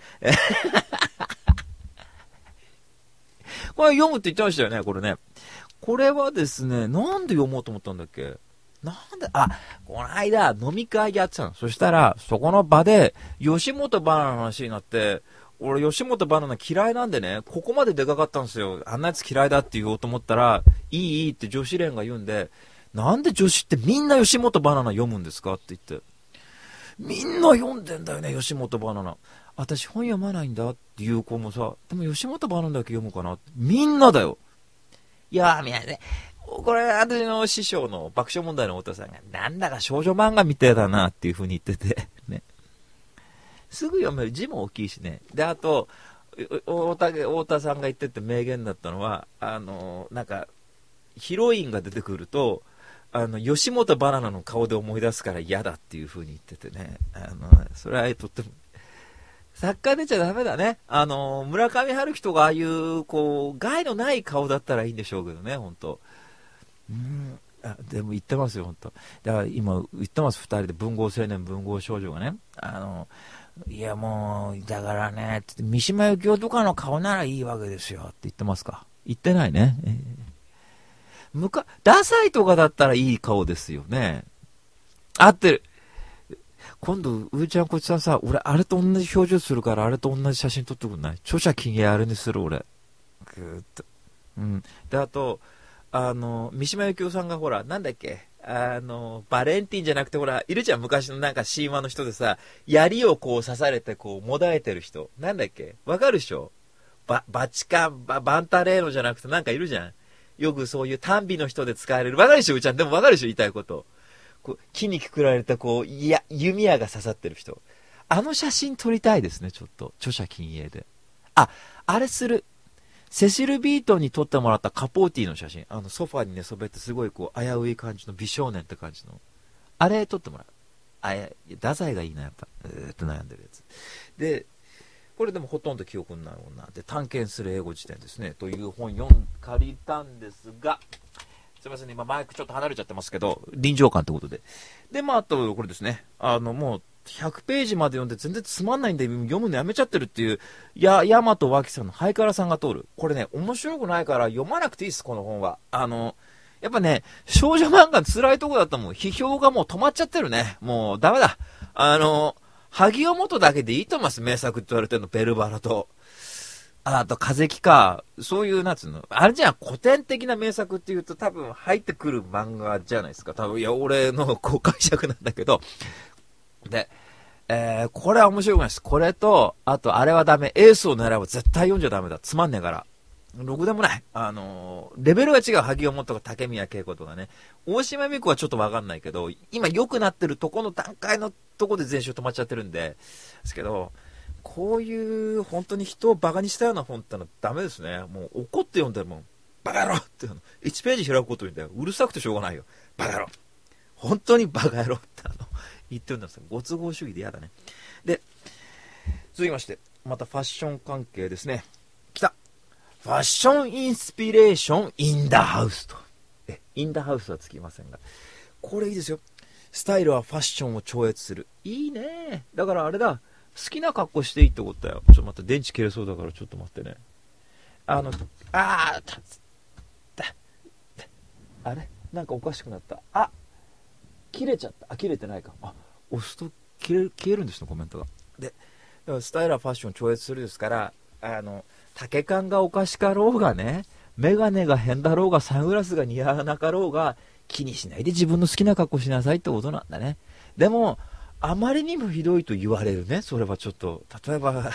これ読むって言ってましたよね、これね。これはですね、なんで読もうと思ったんだっけ。なんで、この間飲み会やってたの。そしたらそこの場で吉本バナナの話になって、俺吉本バナナ嫌いなんでね、ここまででかかったんですよ。あんなやつ嫌いだって言おうと思ったら、いいって女子連が言うんで、なんで女子ってみんな吉本バナナ読むんですかって言って、みんな読んでんだよね吉本バナナ。私本読まないんだっていう子もさ、でも吉本バナナだけ読むかなって、みんなだよ。いやみんなね、これ私の師匠の爆笑問題の太田さんが、なんだか少女漫画みたいだなっていう風に言っててね、すぐ読める、字も大きいしね。であと太田さんが言ってて名言だったのは、なんかヒロインが出てくると吉本バナナの顔で思い出すから嫌だっていう風に言っててね、それはとっても作家出ちゃダメだね。村上春樹とかああいうこう害のない顔だったらいいんでしょうけどね、本当。でも言ってますよ本当。だから今言ってます、2人で文豪青年文豪少女がね、いやもうだからねって三島由紀夫とかの顔ならいいわけですよって言ってますか。言ってないね。ダサいとかだったらいい顔ですよね。合ってる。今度うーちゃんこっちさんさ、俺あれと同じ表情するから、あれと同じ写真撮ってくんない？著者禁煙あれにする俺。ぐーっと。であと三島由紀夫さんがほらなんだっけ、バレンティンじゃなくてほらいるじゃん、昔のなんか神話の人でさ、槍をこう刺されてこうもだえてる人、なんだっけ、わかるでしょ。バチカンバンタレーノじゃなくてなんかいるじゃん、よくそういう短美の人で使われる。わかるでしょうーちゃん。でもわかるでしょ言いたいこと。こう木にくくられたこう弓矢が刺さってる人、あの写真撮りたいですね、ちょっと著者禁煙で。あれする。セシル・ビートンに撮ってもらったカポーティの写真、ソファに寝そべってすごいこう危うい感じの美少年って感じのあれ撮ってもらう。太宰がいいなやっぱ、悩んでるやつで、これでもほとんど記憶にない女で、探検する英語辞典ですねという本借りたんですが、すいませんね、今マイクちょっと離れちゃってますけど、臨場感ということで。であとこれですね、もう100ページまで読んで全然つまんないんで読むのやめちゃってるっていう大和脇さんのハイカラさんが通る。これね面白くないから読まなくていいです、この本は。やっぱね少女漫画辛いとこだったもん。批評がもう止まっちゃってるね。もうダメだ。萩尾元だけでいいと思います、名作って言われてるの。ベルバラとあと風木か、そういうなんつうのあれじゃん、古典的な名作っていうと多分入ってくる漫画じゃないですか多分。いや俺のこう解釈なんだけど、で、これは面白くないです。これとあとあれはダメ、エースを狙えば絶対読んじゃダメだ、つまんねえから。 ろくでもない。レベルが違う。萩尾本とか竹宮恵子とかね。大島美子はちょっとわかんないけど、今良くなってるとこの段階のとこで全集止まっちゃってるんで、ですけど、こういう本当に人をバカにしたような本ってのはダメですね。もう怒って読んでるもん。バカ野郎って1ページ開くこと言うんだよ。うるさくてしょうがないよ。バカ野郎。本当にバカ野郎って言ってるんですよ。ご都合主義で嫌だね。で、続きまして、またファッション関係ですね。来た。ファッションインスピレーションインダハウスと。インダハウスはつきませんが。これいいですよ。スタイルはファッションを超越する。いいね。だからあれだ。好きな格好していいってことだよ。ちょっと待って、電池切れそうだからちょっと待ってね。あれなんかおかしくなった。切れちゃった。切れてないか。押すと消えるんですね、コメントが。で、スタイルはファッション超越するですから、丈感がおかしかろうがね、メガネが変だろうが、サングラスが似合わなかろうが、気にしないで自分の好きな格好しなさいってことなんだね。でも、あまりにもひどいと言われるね。それはちょっと、例えば、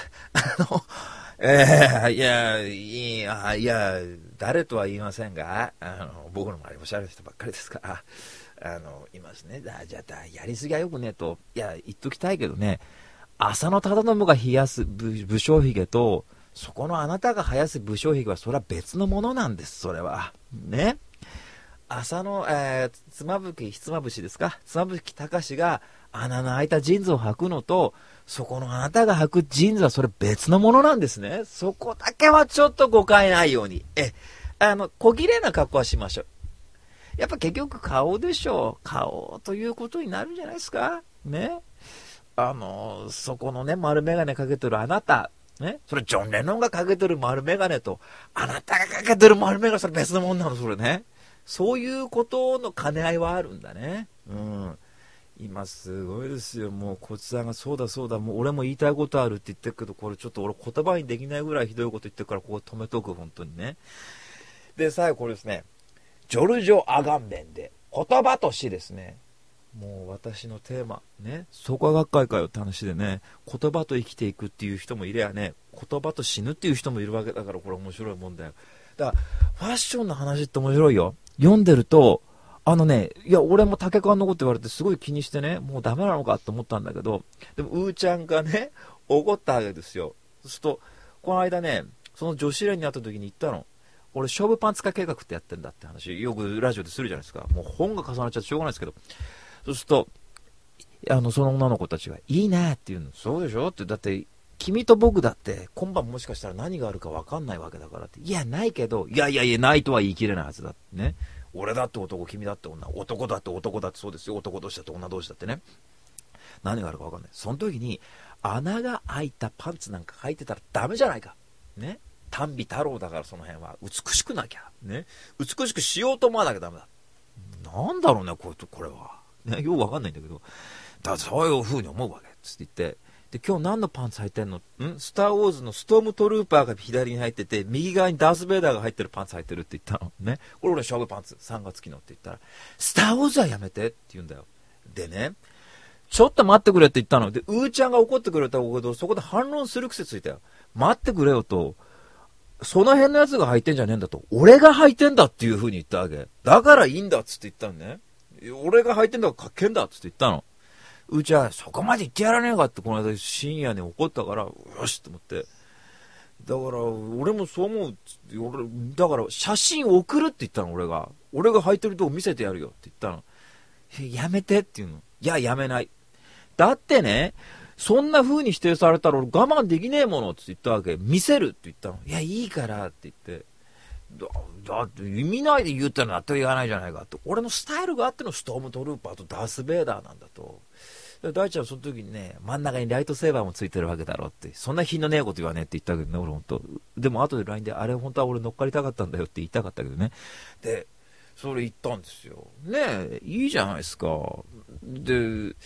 いや、誰とは言いませんが、僕の周りもおしゃれな人ばっかりですから、いますね。やりすぎはよくねと、言っときたいけどね、浅野忠信が冷やす武将髭と、そこのあなたが生やす武将髭はそれは別のものなんです、それは。ね。浅野、妻夫木、ひつまぶしですか、妻夫木隆が穴の開いたジーンズを履くのと、そこのあなたが履くジーンズはそれ別のものなんですね。そこだけはちょっと誤解ないように。小綺麗な格好はしましょう。やっぱ結局顔でしょう。顔ということになるんじゃないですかね。そこのね、丸メガネかけてるあなた。ね。それジョン・レノンがかけてる丸メガネと、あなたがかけてる丸メガネ、それ別のもんなの、それね。そういうことの兼ね合いはあるんだね。今すごいですよ。もうこちさんがそうだ、もう俺も言いたいことあるって言ってるけど、これちょっと俺言葉にできないぐらいひどいこと言ってるから、ここ止めとく、本当にね。で、最後これですね。ジョルジョ・アガンベンで言葉と詩ですね。もう私のテーマね、創価学会かよって話でね、言葉と生きていくっていう人もいればね、言葉と死ぬっていう人もいるわけだから、これ面白いもんだよ。だからファッションの話って面白いよ。読んでるといや俺も竹勘のこと言われてすごい気にしてね、もうダメなのかと思ったんだけど、でもうーちゃんがね怒ったわけですよ。そうするとこの間ね、その女子連に会った時に言ったの。俺勝負パンツ化計画ってやってんだって話よくラジオでするじゃないですか。もう本が重なっちゃってしょうがないですけど、そうするとその女の子たちがいいなって言うの。そうでしょって、だって君と僕だって今晩もしかしたら何があるか分かんないわけだからって。いやないけど、いやないとは言い切れないはずだってね。俺だって男、君だって女、男だって男だって、そうですよ、男同士だって女同士だってね、何があるか分かんない。その時に穴が開いたパンツなんか履いてたらダメじゃないかね。丹美太郎だから、その辺は美しくなきゃね、美しくしようと思わなきゃダメだ。なんだろうね、これはね、よく分かんないんだけど、だそういう風に思うわけつって言って、で今日何のパンツ履いてんの？スターウォーズのストームトルーパーが左に入ってて、右側にダースベイダーが入ってるパンツ履いてるって言ったのね。これ俺勝負パンツ3月期のって言ったら、スターウォーズはやめてって言うんだよ。でね、ちょっと待ってくれって言ったので、うーちゃんが怒ってくれたけど、そこで反論する癖ついたよ。待ってくれよと、その辺のやつが履いてんじゃねえんだと、俺が履いてんだっていう風に言ったわけだからいいんだっつって言ったのね。俺が履いてんだからかっけんだっつって言ったの。うちはそこまで言ってやらねえかってこの間深夜に怒ったから、よしと思って。だから俺もそう思うっつって、俺だから写真送るって言ったの。俺が履いてるとこ見せてやるよって言ったの。やめてっていうの。いややめない。だってね、そんな風に否定されたら俺我慢できねえものって言ったわけ。見せるって言ったの。いやいいからって言って、だって見ないで言ったら納得いかないじゃないかって。俺のスタイルがあってのストームトルーパーとダースベイダーなんだと。大ちゃんその時にね、真ん中にライトセーバーもついてるわけだろって、そんな品のねえこと言わねえって言ったけどね、俺本当。でも後で LINE で、あれ本当は俺乗っかりたかったんだよって言いたかったけどね。でそれ言ったんですよね。えいいじゃないですか。で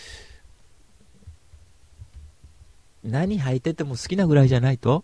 何履いてても好きなぐらいじゃないと、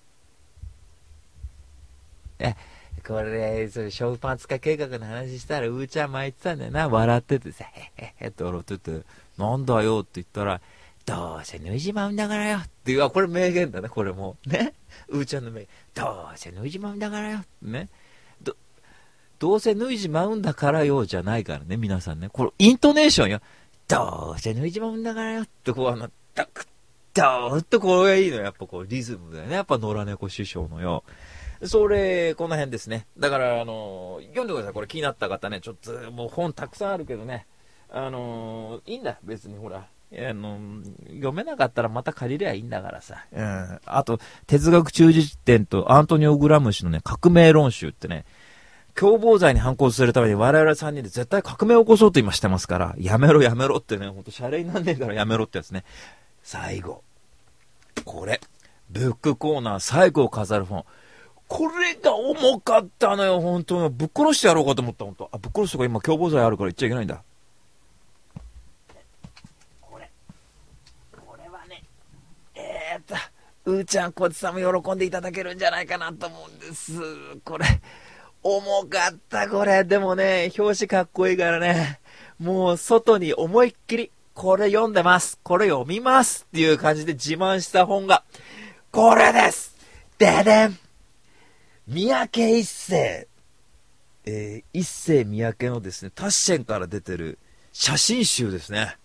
これそれ勝負パンツ化計画の話したらうーちゃん巻いてたんだよな、笑っててさ、へへへって笑ってて、なんだよって言ったら、 どうせ脱いじまうんだからよっていう、これ名言だね、これもね、うーちゃんの名言、どうせ脱いじまうんだからよね、どうせ脱いじまうんだからよじゃないからね、皆さんね、これイントネーションよ、どうせ脱いじまうんだからよってこうダクッドーッとこれがいいのよ、やっぱこうリズムだよね、やっぱ野良猫師匠のよ。それ、この辺ですね。だから、読んでください。これ気になった方ね。ちょっと、もう本たくさんあるけどね。いいんだ。別にほら。読めなかったらまた借りりゃいいんだからさ。あと、哲学中辞典とアントニオ・グラムシのね、革命論集ってね、共謀罪に反抗するために我々3人で絶対革命を起こそうと今してますから、やめろやめろってね、ほんとシャレになんねえからやめろってやつね。最後。これ。ブックコーナー最後を飾る本。これが重かったのよ、本当に。ぶっ殺してやろうかと思った、本当。ぶっ殺すとか今、共謀罪あるから言っちゃいけないんだ。これはね、うーちゃん、こっちさんも喜んでいただけるんじゃないかなと思うんです。これ、重かった、これ。でもね、表紙かっこいいからね、もう外に思いっきり、これ読んでます。これ読みますっていう感じで自慢した本が、これです。ででん。三宅一生、一生三宅のですね、タッシェンから出てる写真集ですね。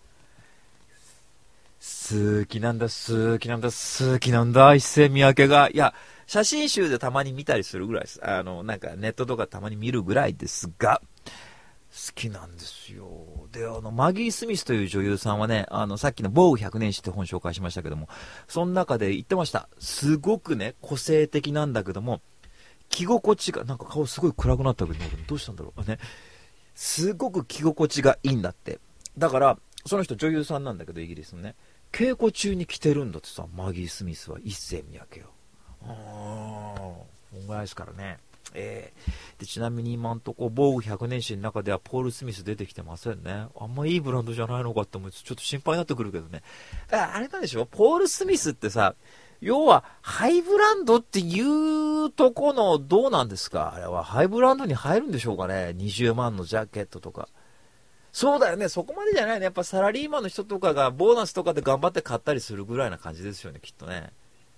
好きなんだ、好きなんだ、好きなんだ、一生三宅が。いや、写真集でたまに見たりするぐらいです。なんかネットとかたまに見るぐらいですが、好きなんですよ。で、マギー・スミスという女優さんはね、さっきの防具100年史って本紹介しましたけども、その中で言ってました。すごくね、個性的なんだけども、着心地が、なんか顔すごい暗くなったけど、どうしたんだろうね。すごく着心地がいいんだって。だから、その人女優さんなんだけど、イギリスのね。稽古中に着てるんだってさ、マギー・スミスは一世三宅よ。こんぐらいですからね。でちなみに今んとこ、防具100年史の中ではポール・スミス出てきてませんね。あんまいいブランドじゃないのかって思うと、ちょっと心配になってくるけどね。あれなんでしょ、ポール・スミスってさ、要は、ハイブランドっていうとこの、どうなんですかあれは、ハイブランドに入るんでしょうかね ?20 万のジャケットとか。そうだよね、そこまでじゃないね。やっぱサラリーマンの人とかが、ボーナスとかで頑張って買ったりするぐらいな感じですよね、きっとね。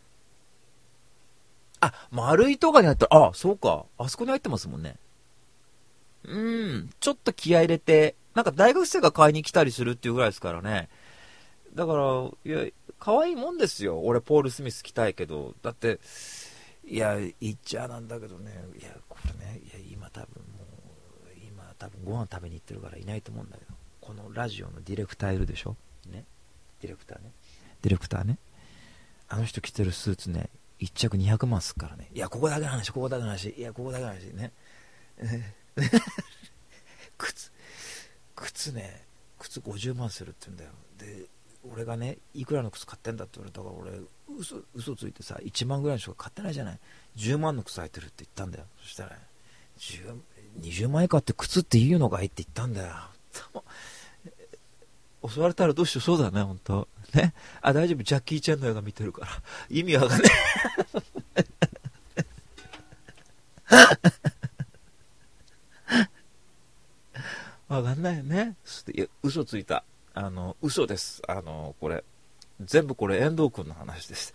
丸いとかに入ったら、そうか。あそこに入ってますもんね。ちょっと気合い入れて、なんか大学生が買いに来たりするっていうぐらいですからね。だから、いや、可愛いもんですよ。俺、ポール・スミス着たいけど。だって、いや、言っちゃなんだけどね。いや、これね、いや、今多分ご飯食べに行ってるからいないと思うんだけど。このラジオのディレクターいるでしょね。ディレクターね。あの人着てるスーツね、1着200万すっからね。いや、ここだけの話。いや、ここだけの話ね。靴50万するって言うんだよ。で、俺がね、いくらの靴買ってんだって言われたから、俺、嘘ついてさ、1万ぐらいのしか買ってないじゃない。10万の靴履いてるって言ったんだよ。そしたら、20万円買って靴って言うのかいって言ったんだよ。襲われたらどうしよう、そうだね、ほんと。ね。大丈夫、ジャッキー・チェンの映画見てるから。意味わかんねえ。わかんないよね。いや、嘘ついた。嘘です。これ。全部これ、遠藤くんの話です。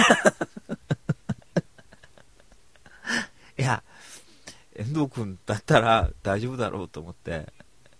いや、遠藤くんだったら大丈夫だろうと思って。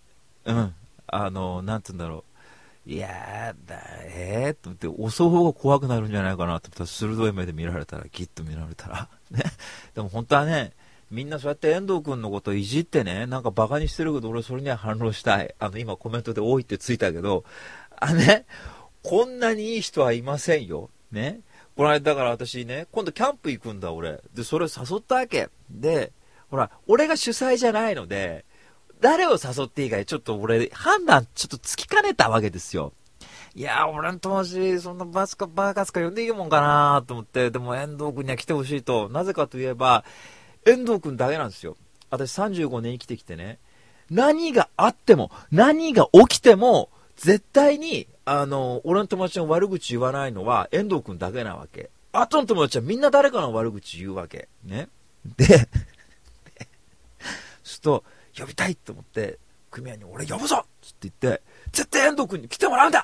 なんて言うんだろう。いやーと思って、襲う方が怖くなるんじゃないかなと思ったら、鋭い目で見られたら、ギッと見られたら。ね。でも本当はね、みんなそうやって遠藤くんのことをいじってね、なんかバカにしてるけど、俺それには反論したい。今コメントで多いってついたけど、こんなにいい人はいませんよ。ね。この間だから私ね、今度キャンプ行くんだ俺。で、それを誘ったわけ。で、ほら、俺が主催じゃないので、誰を誘っていいかちょっと俺、判断ちょっとつきかねたわけですよ。いやー、俺の友達、そんなバカスカ呼んでいいもんかなと思って、でも遠藤くんには来てほしいと。なぜかといえば、遠藤くんだけなんですよ。私35年生きてきてね、何があっても、何が起きても、絶対に、俺の友達の悪口言わないのは遠藤くんだけなわけ。あとの友達はみんな誰かの悪口言うわけ。ね。で、そうすると、呼びたいと思って、組合に俺呼ぶぞって言って、絶対遠藤くんに来てもらうんだ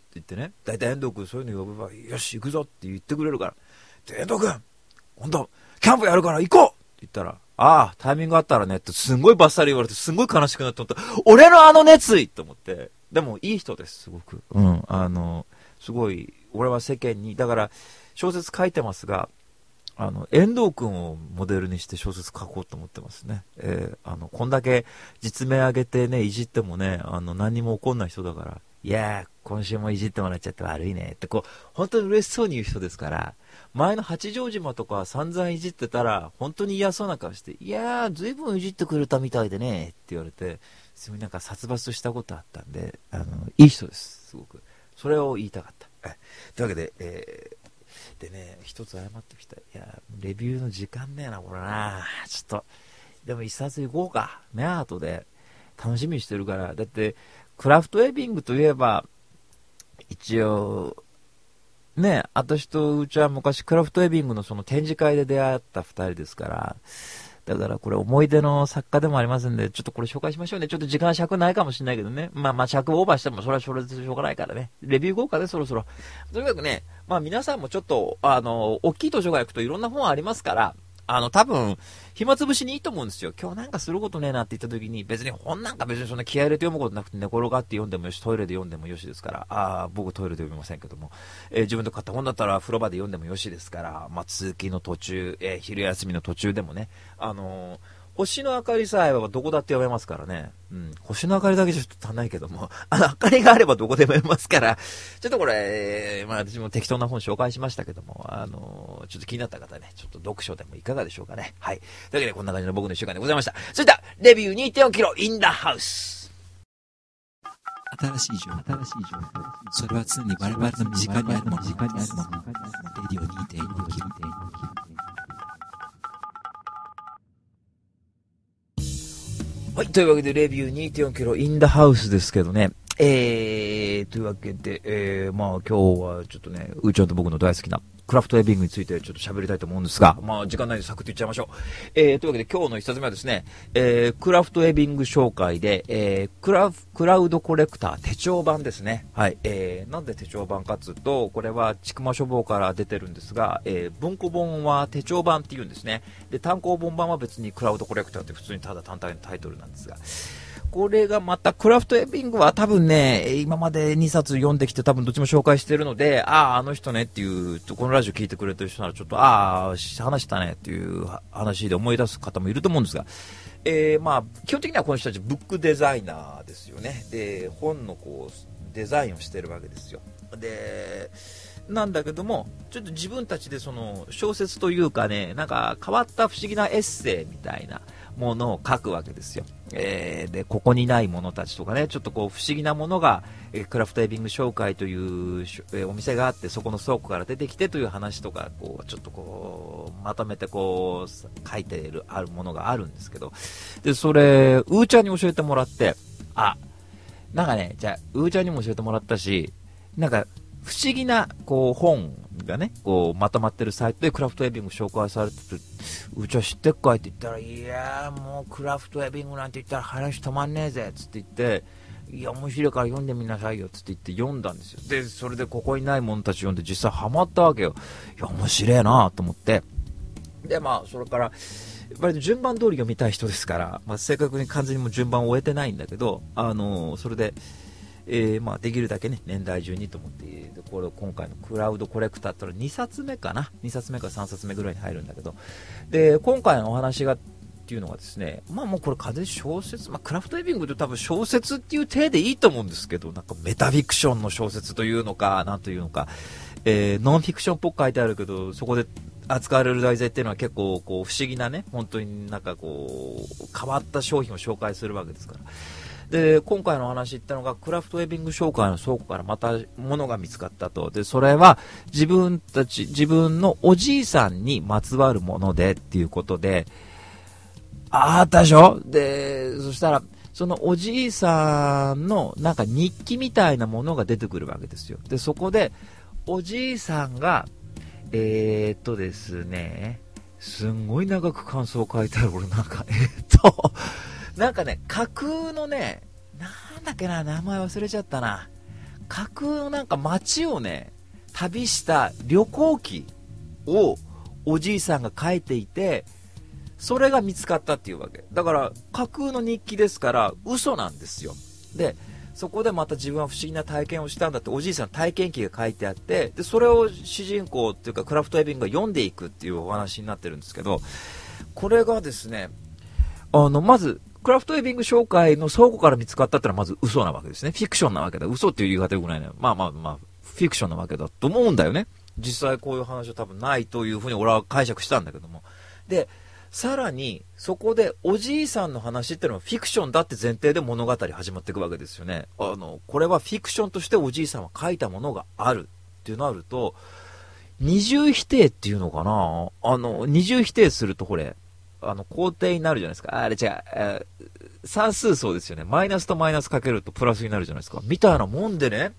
言ってね、だいたい遠藤君そういうの呼べば、よし行くぞって言ってくれるから、で遠藤君今度キャンプやるから行こうって言ったら、ああタイミングあったらねってすんごいバッサリ言われて、すんごい悲しくなって思った。俺のあの熱意と思って。でもいい人です、すごく。すごい俺は世間に、だから小説書いてますが、遠藤君をモデルにして小説書こうと思ってますね。こんだけ実名上げてね、いじってもね、何にも起こんない人だから、いやー、今週もいじってもらっちゃって悪いねって、こう、本当に嬉しそうに言う人ですから、前の八丈島とか散々いじってたら、本当に嫌そうな顔して、いやー、ずいぶんいじってくれたみたいでね、って言われて、すごいなんか殺伐したことあったんで、いい人です、すごく。それを言いたかった。というわけで、でね、一つ謝ってきた。いや、レビューの時間ねえな、これな。ちょっと、でも一冊行こうか。ね、後で。楽しみにしてるから。だって、クラフトエビングといえば、一応、ね、私とうちは昔クラフトエビングのその展示会で出会った二人ですから、だからこれ思い出の作家でもありますんで、ちょっとこれ紹介しましょうね。ちょっと時間尺ないかもしれないけどね。まあ尺オーバーしてもそれはそれでしょうがないからね。レビュー豪華でそろそろ。とにかくね、まあ皆さんもちょっと、大きい図書館行くといろんな本ありますから、多分、暇つぶしにいいと思うんですよ。今日なんかすることねえなって言った時に、別に本なんか別にそんな気合い入れて読むことなくて寝転がって読んでもよし、トイレで読んでもよしですから、僕トイレで読みませんけども、自分で買った本だったら風呂場で読んでもよしですから、まあ通勤の途中、昼休みの途中でもね、星の明かりさえあればどこだって読めますからね。うん。星の明かりだけじゃちょっと足んないけども、明かりがあればどこでも読めますから、ちょっとこれ、まあ私も適当な本紹介しましたけども、ちょっと気になった方ね、ちょっと読書でもいかがでしょうかね。はい。というわけでこんな感じの僕の1週間でございました。それでは、レビュー 2.4 キロインダハウス。 新しい情報。それは常に我々の身近にあるもの。レディオ 2.4 キロ。 はい。というわけで、レビュー 2.4 キロインダハウスですけどね。というわけで、まあ今日はちょっとね、うーちゃんと僕の大好きなクラフトエビングについてちょっと喋りたいと思うんですが、まあ時間ないのでサクッと言っちゃいましょう。というわけで今日の一冊目はですね、クラフトエビング紹介で、クラウドコレクター手帳版ですね。はい。なんで手帳版かっつうと、これはちくま書房から出てるんですが、文庫本は手帳版っていうんですね。で、単行本版は別にクラウドコレクターって普通にただ単体のタイトルなんですが、これがまたクラフトエビングは多分ね、今まで2冊読んできて多分どっちも紹介してるので、あの人ねっていう、このラジオ聞いてくれてる人ならちょっと、話したねっていう話で思い出す方もいると思うんですが、まあ、基本的にはこの人たちブックデザイナーですよね。で、本のこう、デザインをしてるわけですよ。で、なんだけども、ちょっと自分たちでその小説というかね、なんか変わった不思議なエッセイみたいなものを書くわけですよ。で、ここにないものたちとかね、ちょっとこう不思議なものが、クラフトエビング紹介という、お店があって、そこの倉庫から出てきてという話とか、こう、ちょっとこう、まとめてこう、書いてる、あるものがあるんですけど、で、それ、うーちゃんに教えてもらって、なんかね、じゃあ、うーちゃんにも教えてもらったし、なんか、不思議な、こう、本がね、こう、まとまってるサイトでクラフトエビング紹介されてて、うちは知ってっかいって言ったら、いやーもうクラフトエビングなんて言ったら話止まんねえぜ、つって言って、いや、面白いから読んでみなさいよ、つって言って読んだんですよ。で、それでここにないものたち読んで実際ハマったわけよ。いや、面白いなと思って。で、まあ、それから、やっぱり順番通り読みたい人ですから、まあ、正確に完全にも順番を終えてないんだけど、それで、まあ、できるだけね、年代順にと思って、これ今回のクラウドコレクターってのは2冊目かな、2冊目か3冊目ぐらいに入るんだけど、で、今回のお話がっていうのがですね、まあもうこれ完全に小説、まあクラフトエビングって多分小説っていう体でいいと思うんですけど、なんかメタフィクションの小説というのか、なんというのか、ノンフィクションっぽく書いてあるけど、そこで扱われる題材っていうのは結構こう不思議なね、本当になんかこう、変わった商品を紹介するわけですから。で、今回の話ってのがクラフトエビング紹介の倉庫からまた物が見つかったと。で、それは自分のおじいさんにまつわるものでっていうことで、あったでしょ？で、そしたら、そのおじいさんのなんか日記みたいなものが出てくるわけですよ。で、そこで、おじいさんが、ですね、すんごい長く感想を書いてある。俺なんか、なんかね、架空のね、なんだっけな、名前忘れちゃったな。 架空のなんか街をね、旅した旅行記をおじいさんが書いていて、それが見つかったっていうわけ。だから架空の日記ですから嘘なんですよ。で、そこでまた自分は不思議な体験をしたんだっておじいさんの体験記が書いてあって、でそれを主人公っていうかクラフトエビングが読んでいくっていうお話になってるんですけど、これがですね、まずクラフトエビング紹介の倉庫から見つかったってのはまず嘘なわけですね。フィクションなわけだ。嘘っていう言い方よくないね。まあフィクションなわけだと思うんだよね。実際こういう話は多分ないというふうに俺は解釈したんだけども。で、さらにそこでおじいさんの話っていうのはフィクションだって前提で物語始まっていくわけですよね。これはフィクションとしておじいさんは書いたものがあるっていうのがあると、二重否定っていうのかな、二重否定するとこれ肯定になるじゃないですか。あれ違う、算数そうですよね。マイナスとマイナスかけるとプラスになるじゃないですか。みたいなもんでね、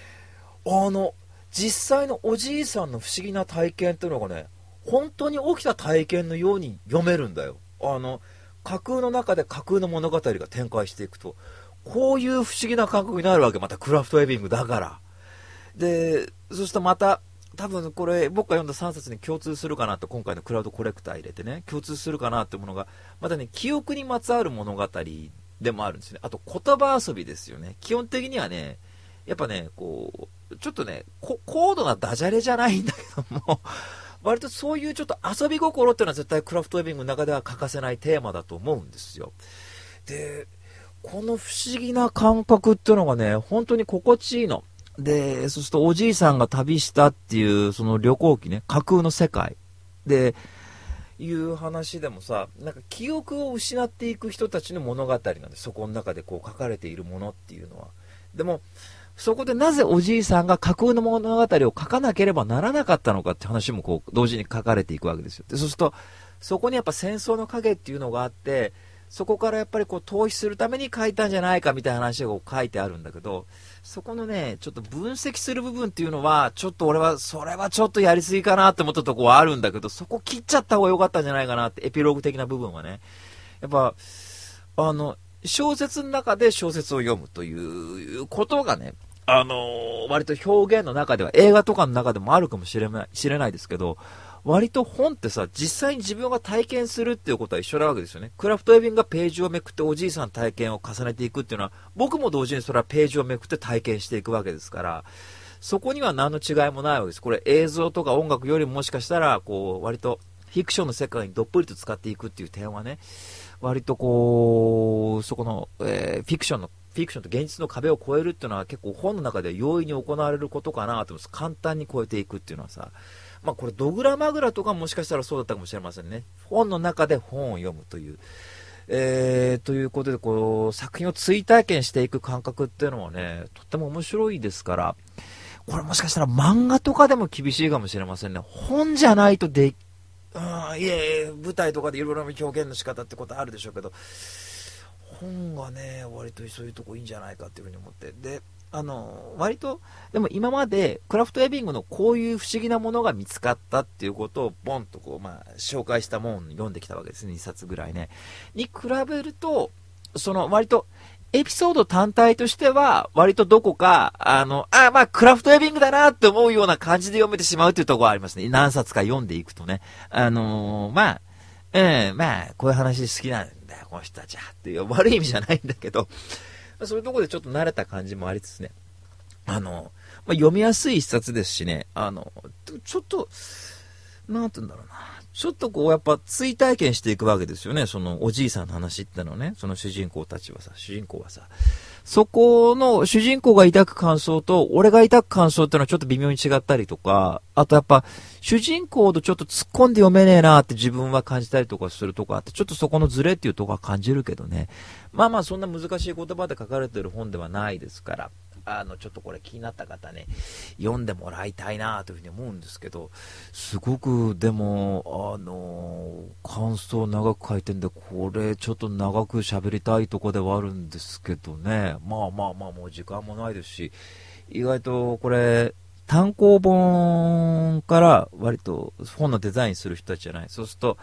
実際のおじいさんの不思議な体験っていうのがね、本当に起きた体験のように読めるんだよ。架空の中で架空の物語が展開していくと、こういう不思議な感覚になるわけ。またクラフトエビングだから。で、そしてまた、多分これ僕が読んだ3冊に共通するかなと、今回のクラウドコレクター入れてね、共通するかなってものが、またね、記憶にまつわる物語でもあるんですね。あと言葉遊びですよね。基本的にはね、やっぱね、こう、ちょっとね、高度なダジャレじゃないんだけども、割とそういうちょっと遊び心っていうのは絶対クラフトエビングの中では欠かせないテーマだと思うんですよ。で、この不思議な感覚っていうのがね、本当に心地いいの。で、そうするとおじいさんが旅したっていうその旅行記ね、架空の世界でいう話でもさ、なんか記憶を失っていく人たちの物語なんで、そこの中でこう書かれているものっていうのは。でもそこでなぜおじいさんが架空の物語を書かなければならなかったのかって話もこう同時に書かれていくわけですよ。で、そうするとそこにやっぱ戦争の影っていうのがあって、そこからやっぱりこう逃避するために書いたんじゃないかみたいな話がこう書いてあるんだけど、そこのね、ちょっと分析する部分っていうのは、ちょっと俺はそれはちょっとやりすぎかなって思ったところはあるんだけど、そこ切っちゃった方が良かったんじゃないかなって、エピローグ的な部分はね。やっぱ小説の中で小説を読むということがね、割と表現の中では、映画とかの中でもあるかもしれないですけど、割と本ってさ、実際に自分が体験するっていうことは一緒なわけですよね。クラフトエビングがページをめくっておじいさんの体験を重ねていくっていうのは、僕も同時にそれはページをめくって体験していくわけですから、そこには何の違いもないわけです。これ映像とか音楽よりももしかしたら、こう、割とフィクションの世界にどっぷりと使っていくっていう点はね、割とこう、そこの、フィクションと現実の壁を越えるっていうのは結構本の中では容易に行われることかなと思います。簡単に越えていくっていうのはさ、まあこれドグラマグラとかもしかしたらそうだったかもしれませんね。本の中で本を読むという、ということでこう作品を追体験していく感覚っていうのはね、とっても面白いですから、これもしかしたら漫画とかでも厳しいかもしれませんね。本じゃないといえ舞台とかでいろいろな表現の仕方ってことあるでしょうけど、本がね割とそういうとこいいんじゃないかっていうふうに思って、で割とでも今までクラフトエビングのこういう不思議なものが見つかったっていうことをボンとこう、紹介したものを読んできたわけですね。2冊ぐらいねに比べると、その割とエピソード単体としては割とどこかクラフトエビングだなって思うような感じで読めてしまうっていうところがありますね。何冊か読んでいくとね、こういう話好きなんだよこの人たちはっていう悪い意味じゃないんだけど、そういうところでちょっと慣れた感じもありつつね、読みやすい一冊ですしね、ちょっとなんて言うんだろうな、ちょっとこうやっぱ追体験していくわけですよね。そのおじいさんの話ってのね、その主人公はさ、そこの主人公が抱く感想と俺が抱く感想ってのはちょっと微妙に違ったりとか、あとやっぱ主人公とちょっと突っ込んで読めねえなって自分は感じたりとかするとこあって、ちょっとそこのズレっていうとこは感じるけどね、そんな難しい言葉で書かれてる本ではないですから、ちょっとこれ気になった方ね読んでもらいたいなというふうに思うんですけど、すごくでも感想長く書いてんで、これちょっと長く喋りたいとこではあるんですけどね、もう時間もないですし、意外とこれ単行本から割と本のデザインする人たちじゃない、そうすると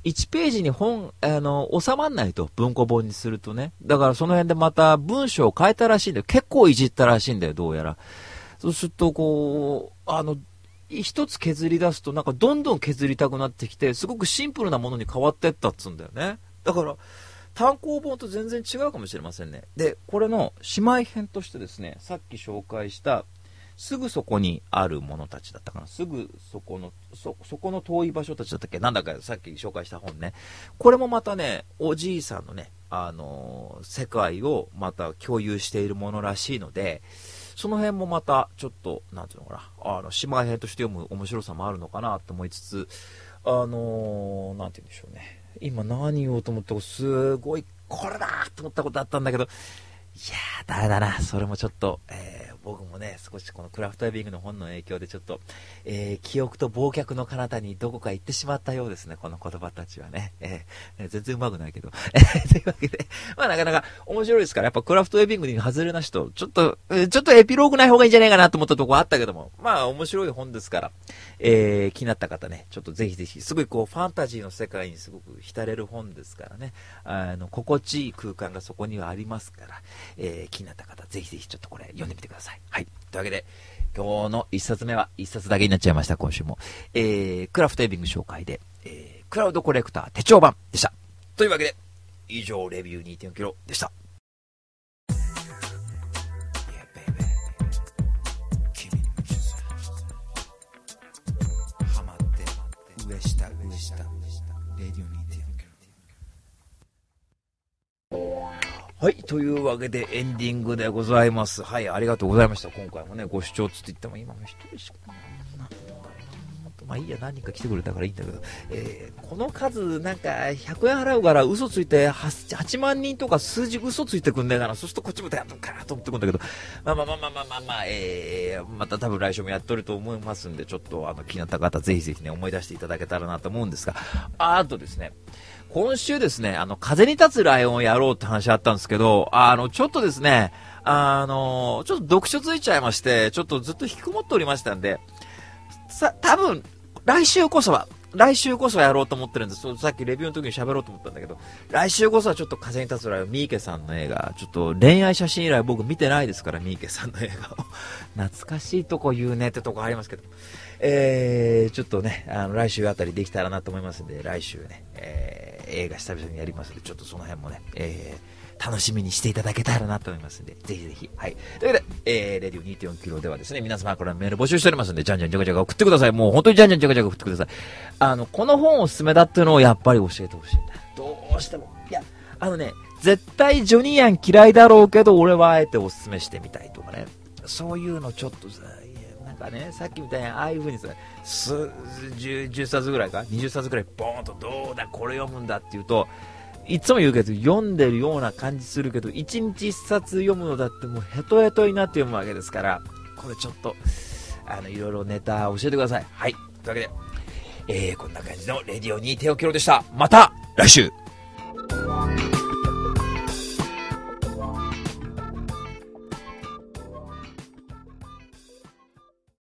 1ページに本、収まんないと、文庫本にするとね。だからその辺でまた文章を変えたらしいんだよ。結構いじったらしいんだよ、どうやら。そうすると、こう、一つ削り出すと、なんかどんどん削りたくなってきて、すごくシンプルなものに変わってったっつうんだよね。だから、単行本と全然違うかもしれませんね。で、これの姉妹編としてですね、さっき紹介した、すぐそこにあるものたちだったかな。すぐそこの、そこの遠い場所たちだったっけ、なんだかさっき紹介した本ね。これもまたね、おじいさんのね、世界をまた共有しているものらしいので、その辺もまたちょっと、なんていうのかな、姉妹編として読む面白さもあるのかなと思いつつ、なんて言うんでしょうね。今何言おうと思ったか、すごい、これだと思ったことあったんだけど、いやー、ダメだな。それもちょっと、僕もね、少しこのクラフトウェビングの本の影響でちょっと、記憶と忘却の彼方にどこか行ってしまったようですね、この言葉たちはね。全然うまくないけど。というわけで、まあなかなか面白いですから、やっぱクラフトウェビングに外れな人、ちょっとエピローグない方がいいんじゃないかなと思ったところあったけども、まあ面白い本ですから、気になった方ね、ちょっとぜひぜひ、すごいこう、ファンタジーの世界にすごく浸れる本ですからね、心地いい空間がそこにはありますから、気になった方、ぜひぜひちょっとこれ読んでみてください。はい。というわけで、今日の一冊目は一冊だけになっちゃいました、今週も。クラフトウェビング紹介で、クラウドコレクター手帳版でした。というわけで、以上、レビュー 2.4 キロでした。ハマって上下レディオ 2.4 キロ。はい、というわけでエンディングでございます。はい、ありがとうございました。今回もね、ご視聴つって言っても今も一人しかまあいいや、何人か来てくれたからいいんだけど、この数なんか100円払うから嘘ついて 8万人とか数字嘘ついてくんねえかな。そうするとこっちもやっとかなと思ってくんだけど、また多分来週もやっとると思いますんで、ちょっと気になった方ぜひぜひね思い出していただけたらなと思うんですが、あとですね、今週ですね、風に立つライオンをやろうって話あったんですけど、ちょっとですね、ちょっと読書ついちゃいまして、ちょっとずっと引きこもっておりましたんで、多分、来週こそはやろうと思ってるんです。さっきレビューの時に喋ろうと思ったんだけど、来週こそはちょっと風に立つライオン、三池さんの映画、ちょっと恋愛写真以来僕見てないですから、三池さんの映画を。懐かしいとこ言うねってとこありますけど、ちょっとね、来週あたりできたらなと思いますんで、来週ね、映画久々にやりますので、ちょっとその辺もね、楽しみにしていただけたらなと思いますので、ぜひぜひ。はい。というわけで、レディオ 2.4 キロではですね、皆様からメール募集しておりますので、じゃんじゃんじゃがじゃが送ってください。もう本当にじゃんじゃんじゃがじゃが送ってください。この本おすすめだっていうのをやっぱり教えてほしいんだ。どうしても。いや、絶対ジョニーアン嫌いだろうけど、俺はあえておすすめしてみたいとかね。そういうのちょっとさ、なんかね、さっきみたいにああいう風にさ、10冊ぐらいか ?20 冊ぐらいボーンとどうだ、これ読むんだって言うと、いつも言うけど、読んでるような感じするけど、1日1冊読むのだってもうヘトヘトになって読むわけですから、これちょっと、いろいろネタ教えてください。はい。というわけで、こんな感じのレディオ 2.4 キロでした。また来週